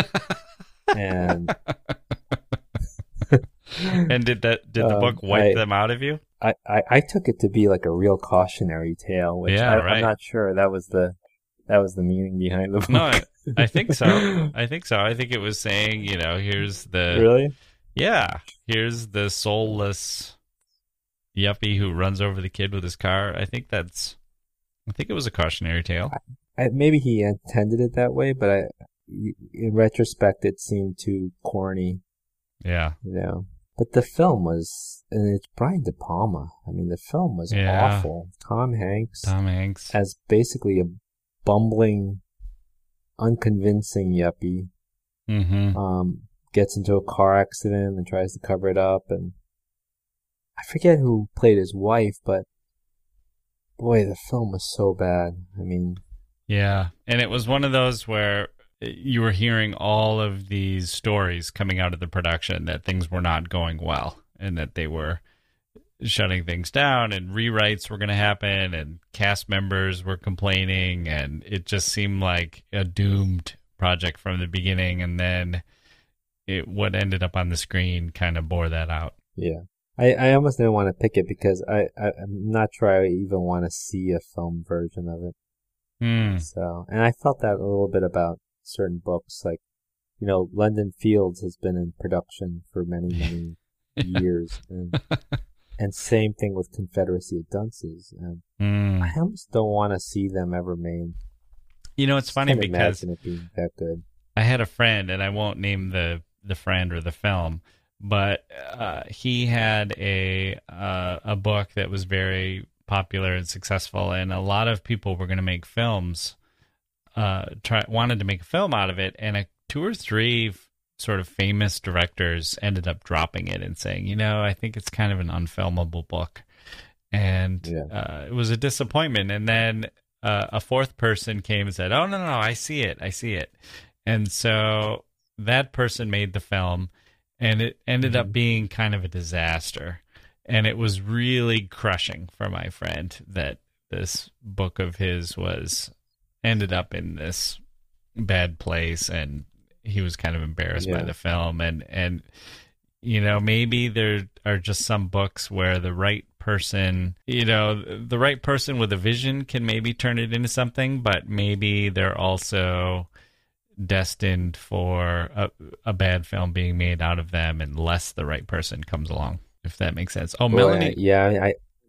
and and did that did the um, book wipe I, them out of you? I, I, I took it to be like a real cautionary tale, which yeah, I, right. I'm not sure that was the that was the meaning behind the book. No, I, I think so. I think so. I think it was saying, you know, here's the... Really? Yeah. Here's the soulless yuppie who runs over the kid with his car. I think that's... I think it was a cautionary tale. I, I, maybe he intended it that way, but I, in retrospect, it seemed too corny. Yeah. You know? But the film was... And it's Brian De Palma. I mean, the film was yeah. awful. Tom Hanks. Tom Hanks. As basically a bumbling... unconvincing yuppie, mm-hmm. um, gets into a car accident and tries to cover it up, and I forget who played his wife, but boy, the film was so bad. I mean, yeah, and it was one of those where you were hearing all of these stories coming out of the production that things were not going well and that they were shutting things down and rewrites were going to happen and cast members were complaining, and it just seemed like a doomed project from the beginning. And then it, what ended up on the screen kind of bore that out. Yeah. I, I almost didn't want to pick it because I, I, I'm not sure I even want to see a film version of it. Mm. So, and I felt that a little bit about certain books. Like, you know, London Fields has been in production for many, many years. And, and same thing with Confederacy of Dunces. And mm. I almost don't want to see them ever made. You know, it's funny can't because imagine it being that good. I had a friend, and I won't name the, the friend or the film, but uh, he had a uh, a book that was very popular and successful, and a lot of people were going to make films, uh, try wanted to make a film out of it, and a, two or three f- sort of famous directors ended up dropping it and saying, you know, I think it's kind of an unfilmable book, and yeah. uh, it was a disappointment. And then uh, a fourth person came and said, oh, no, no, no, I see it, I see it. And so that person made the film, and it ended mm-hmm. up being kind of a disaster. And it was really crushing for my friend that this book of his was ended up in this bad place, and he was kind of embarrassed yeah. by the film. And, and, you know, maybe there are just some books where the right person, you know, the right person with a vision can maybe turn it into something, but maybe they're also destined for a, a bad film being made out of them unless the right person comes along, if that makes sense. Oh, well, Melanie. I, yeah, I.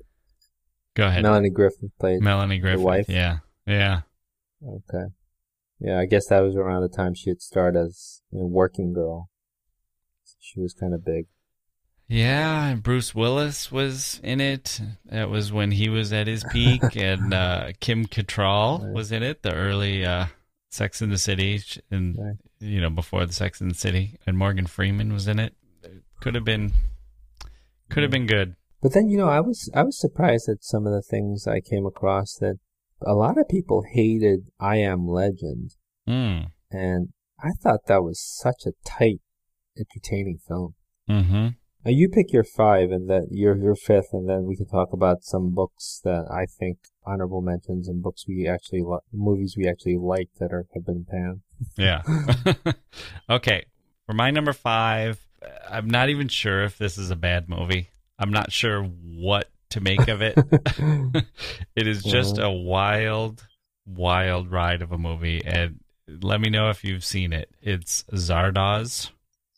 Go ahead. Melanie Griffith played Melanie Griffith. the wife. Yeah, yeah. Okay. Yeah, I guess that was around the time she had started as a working girl. She was kind of big. Yeah, and Bruce Willis was in it. That was when he was at his peak, and uh, Kim Cattrall right. was in it. The early uh, Sex and the City, and right. you know, before the Sex and the City, and Morgan Freeman was in it. It could have been, could have been good. But then, you know, I was I was surprised at some of the things I came across that a lot of people hated I Am Legend, mm. and I thought that was such a tight, entertaining film. Mm-hmm. Now you pick your five, and that your your fifth, and then we can talk about some books that I think honorable mentions and books we actually li- movies we actually like that are have been panned. Yeah. Okay, for my number five, I'm not even sure if this is a bad movie. I'm not sure what to make of it. It is just a wild, wild ride of a movie, and let me know if you've seen it. It's Zardoz.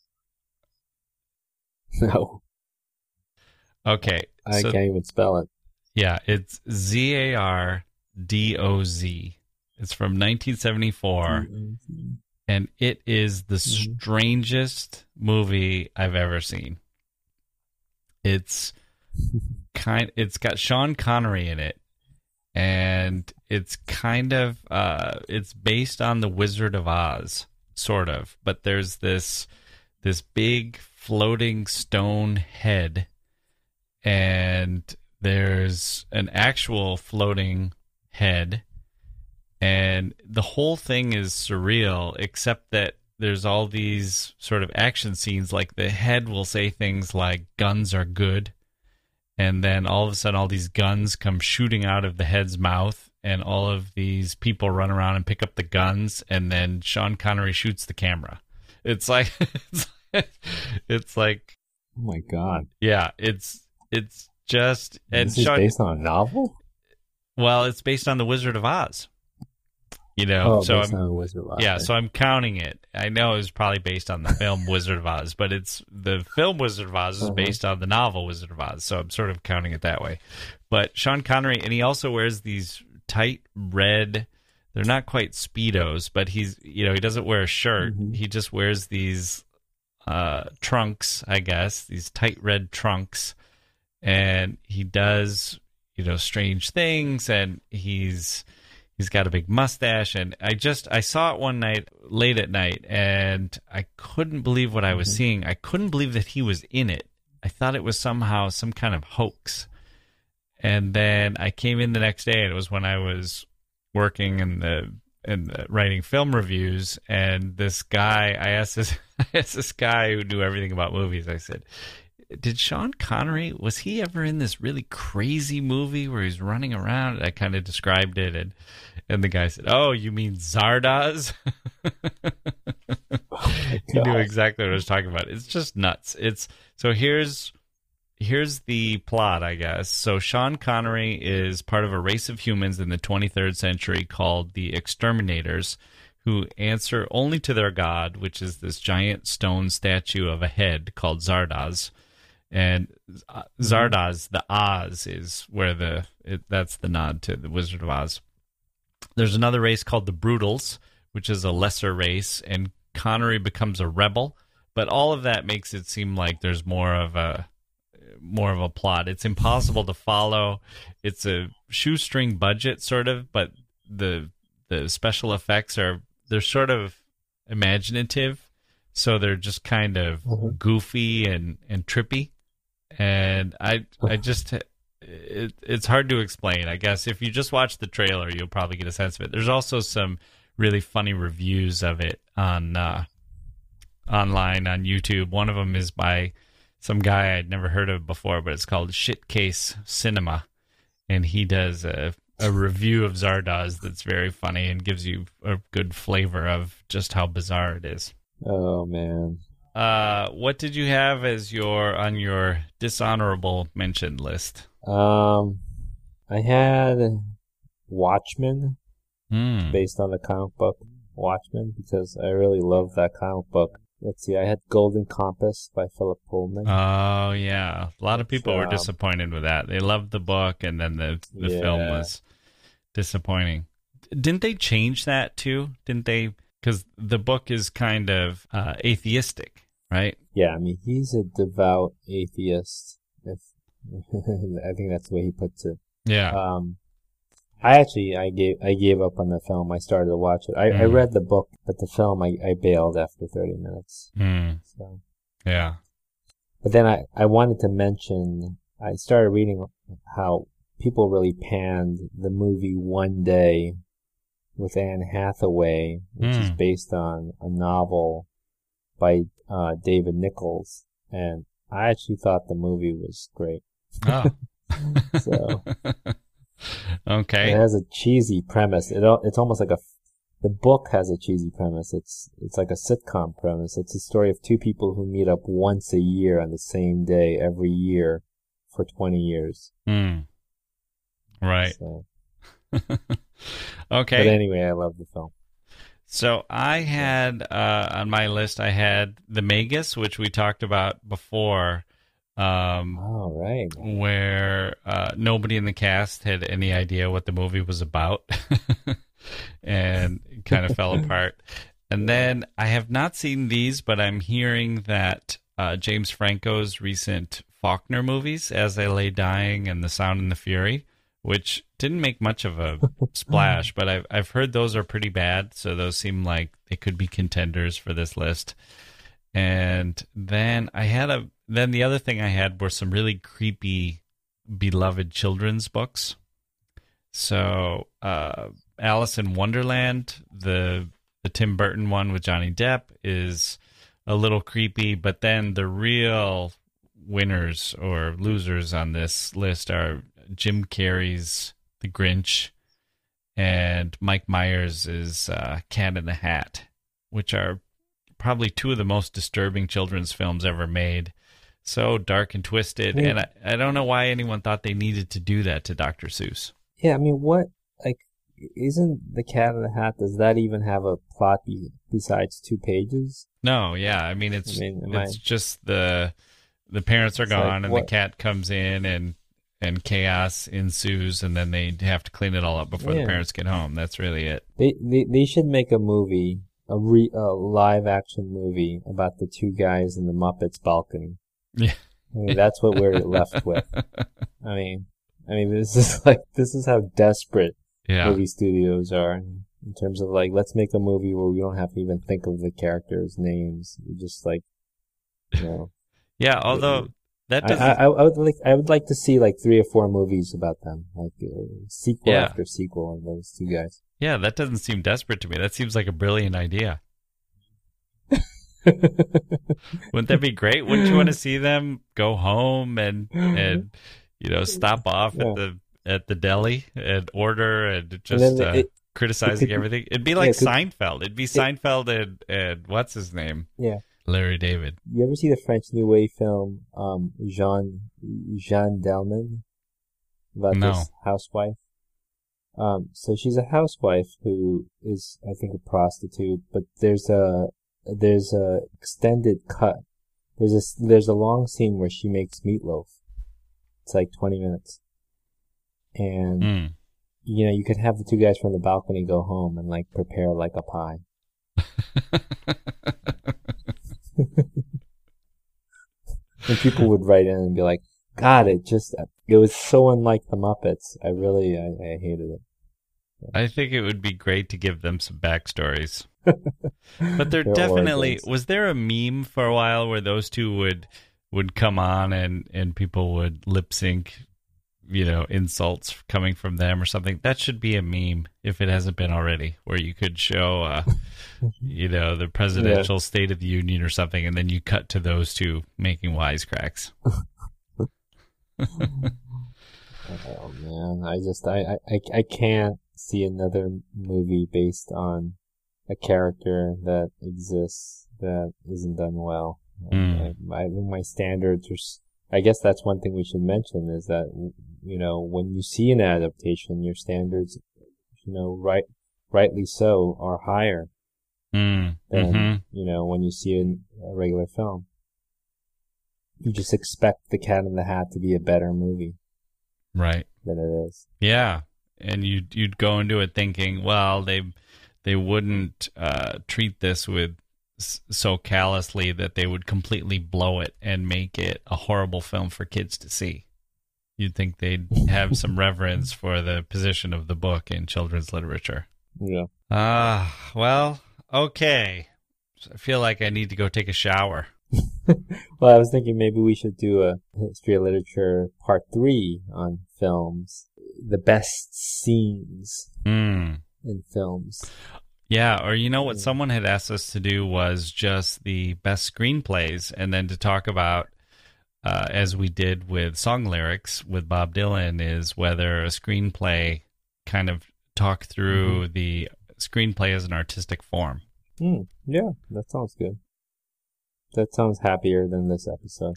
No. Okay. I so, can't even spell it. Yeah, it's Z A R D O Z. It's from nineteen seventy-four, mm-hmm. and it is the mm-hmm. strangest movie I've ever seen. It's kind. It's got Sean Connery in it, and it's kind of. Uh, it's based on The Wizard of Oz, sort of. But there's this this big floating stone head, and there's an actual floating head, and the whole thing is surreal, except that there's all these sort of action scenes. Like the head will say things like guns are good, and then all of a sudden all these guns come shooting out of the head's mouth, and all of these people run around and pick up the guns, and then Sean Connery shoots the camera. It's like it's, it's like oh my god. Yeah, it's it's just and this is Sean, based on a novel? Well, it's based on The Wizard of Oz. You know, oh, so based I'm, on Wizard of Oz. yeah, so I'm counting it. I know it was probably based on the film Wizard of Oz, but it's the film Wizard of Oz is uh-huh. based on the novel Wizard of Oz, so I'm sort of counting it that way. But Sean Connery, and he also wears these tight red, they're not quite Speedos, but he's, you know, he doesn't wear a shirt. Mm-hmm. He just wears these uh, trunks, I guess, these tight red trunks, and he does, you know, strange things, and he's he's got a big mustache, and I just I saw it one night late at night, and I couldn't believe what I was mm-hmm. seeing. I couldn't believe that he was in it. I thought it was somehow some kind of hoax. And then I came in the next day, and it was when I was working in the and uh, writing film reviews, and this guy, I asked this, I asked this guy who knew everything about movies. I said, "Did Sean Connery, was he ever in this really crazy movie where he's running around?" And I kind of described it, and and the guy said, "Oh, you mean Zardoz?" Oh he knew exactly what I was talking about. It's just nuts. It's so here's. Here's the plot, I guess. So Sean Connery is part of a race of humans in the twenty-third century called the Exterminators, who answer only to their god, which is this giant stone statue of a head called Zardoz. And Zardoz, the Oz, is where the it, that's the nod to the Wizard of Oz. There's another race called the Brutals, which is a lesser race, and Connery becomes a rebel. But all of that makes it seem like there's more of a more of a plot. It's impossible to follow. It's a shoestring budget sort of, but the the special effects are they're sort of imaginative, so they're just kind of mm-hmm. goofy and, and trippy. And I I just it, it's hard to explain. I guess if you just watch the trailer, you'll probably get a sense of it. There's also some really funny reviews of it on uh, online on YouTube. One of them is by some guy I'd never heard of before, but it's called Shitcase Cinema, and he does a, a review of Zardoz that's very funny and gives you a good flavor of just how bizarre it is. Oh man! Uh, what did you have as your on your dishonorable mention list? Um, I had Watchmen, mm. based on the comic book Watchmen, because I really love that comic book. Let's see, I had Golden Compass by Philip Pullman. Oh, yeah. A lot of people um, were disappointed with that. They loved the book, and then the, the yeah. film was disappointing. Didn't they change that, too? Didn't they? Because the book is kind of uh, atheistic, right? Yeah, I mean, he's a devout atheist. If I think that's the way he puts it. Yeah. Um, I actually, I gave, I gave up on the film. I started to watch it. I, mm. I read the book, but the film, I, I bailed after thirty minutes. Mm. So. Yeah. But then I, I wanted to mention, I started reading how people really panned the movie One Day with Anne Hathaway, which mm. is based on a novel by uh, David Nichols. And I actually thought the movie was great. Oh. So. Okay. It has a cheesy premise. It it's almost like a the book has a cheesy premise. It's it's like a sitcom premise. It's a story of two people who meet up once a year on the same day every year for twenty years. Mm. Right. So. Okay. But anyway, I love the film. So I had uh, on my list I had The Magus, which we talked about before. Um, oh, right. Where uh, nobody in the cast had any idea what the movie was about and it kind of fell apart. And then I have not seen these, but I'm hearing that uh, James Franco's recent Faulkner movies, As I Lay Dying and The Sound and the Fury, which didn't make much of a splash, but I've, I've heard those are pretty bad. So those seem like they could be contenders for this list. And then I had a, then the other thing I had were some really creepy, beloved children's books. So, uh, Alice in Wonderland, the the Tim Burton one with Johnny Depp, is a little creepy, but then the real winners or losers on this list are Jim Carrey's The Grinch and Mike Myers' uh, Cat in the Hat, which are probably two of the most disturbing children's films ever made. So dark and twisted, yeah. and I, I don't know why anyone thought they needed to do that to Doctor Seuss. Yeah, I mean, what, like, isn't The Cat in the Hat, does that even have a plot be, besides two pages? No, yeah, I mean, it's I mean, it's I... just the the parents are it's gone, like, and what... the cat comes in, and and chaos ensues, and then they have to clean it all up before yeah. the parents get home. That's really it. They they, they should make a movie, a, re, a live-action movie about the two guys in the Muppets balcony. Yeah. I mean, that's what we're left with. I mean, I mean, this is like, this is how desperate yeah. movie studios are in terms of like, let's make a movie where we don't have to even think of the characters' names. We just like, you know. Yeah, although that I, doesn't. I, I would like I would like to see like three or four movies about them, like uh, sequel Yeah. after sequel of those two guys. Yeah, that doesn't seem desperate to me. That seems like a brilliant idea. Wouldn't that be great? Wouldn't you want to see them go home and and you know stop off Yeah. at the at the deli and order and just And then uh, it- criticizing it could- everything? It'd be like yeah, it could- Seinfeld. It'd be Seinfeld and and what's his name? Yeah. Larry David. You ever see the French New Wave film um, Jean Jeanne Delman about No. this housewife? Um, so she's a housewife who is, I think, a prostitute. But there's a there's a extended cut. There's a there's a long scene where she makes meatloaf. It's like twenty minutes, and Mm. you know you could have the two guys from the balcony go home and like prepare like a pie. And people would write in and be like, God, it just, it was so unlike the Muppets. I really, I, I hated it. I think it would be great to give them some backstories. But there Their definitely origins. was there a meme for a while where those two would would come on and, and people would lip sync, you know, insults coming from them or something. That should be a meme if it hasn't been already, where you could show, uh, you know, the presidential Yeah. State of the Union or something, and then you cut to those two making wisecracks. Oh man, I just, I, I, I can't see another movie based on a character that exists that isn't done well. Mm. I, I think my standards are, s- I guess that's one thing we should mention is that, you know, when you see an adaptation, your standards, you know, right, rightly so, are higher Mm. than, Mhm. you know, when you see an, a regular film. You just expect The Cat in the Hat to be a better movie Right. than it is. Yeah, and you'd you'd go into it thinking, well, they they wouldn't uh, treat this with s- so callously that they would completely blow it and make it a horrible film for kids to see. You'd think they'd have some reverence for the position of the book in children's literature. Yeah. Ah, well, okay. I feel like I need to go take a shower. Well, I was thinking maybe we should do a history of literature part three on films. The best scenes Mm. in films. Yeah, or you know what someone had asked us to do was just the best screenplays, and then to talk about, uh, as we did with song lyrics with Bob Dylan, is whether a screenplay kind of talk through Mm-hmm. the screenplay as an artistic form. Hmm. Yeah, that sounds good. That sounds happier than this episode.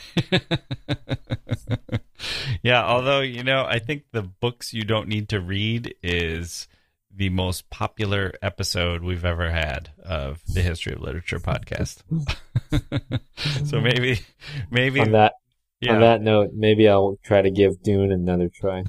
Yeah, although, you know, I think the books you don't need to read is the most popular episode we've ever had of the History of Literature podcast. So maybe, maybe on that yeah. on that note, maybe I'll try to give Dune another try.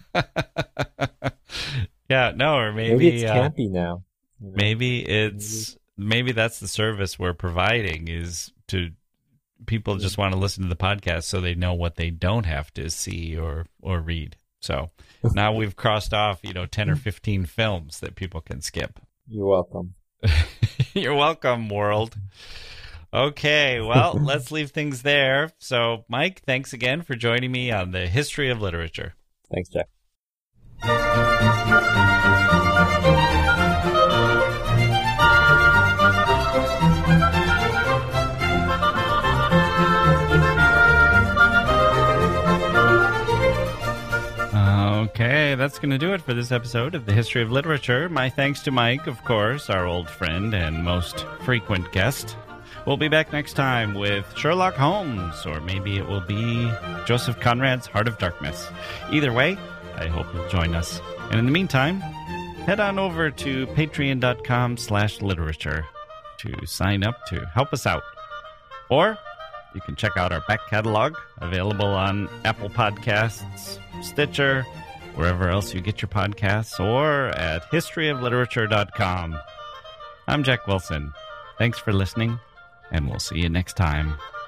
Yeah, no, or maybe, Maybe it's uh, campy now. you know? maybe it's maybe that's the service we're providing, is to people just want to listen to the podcast so they know what they don't have to see or or read. So now we've crossed off, you know, ten or fifteen films that people can skip. You're welcome. You're welcome, world. Okay, well, let's leave things there. So, Mike, thanks again for joining me on the History of Literature. Thanks, Jack. Okay, that's going to do it for this episode of the History of Literature. My thanks to Mike, of course, our old friend and most frequent guest. We'll be back next time with Sherlock Holmes, or maybe it will be Joseph Conrad's Heart of Darkness. Either way, I hope you'll join us. And in the meantime, head on over to patreon.com slash literature to sign up to help us out. Or you can check out our back catalog, available on Apple Podcasts, Stitcher, wherever else you get your podcasts, or at history of literature dot com. I'm Jack Wilson. Thanks for listening, and we'll see you next time.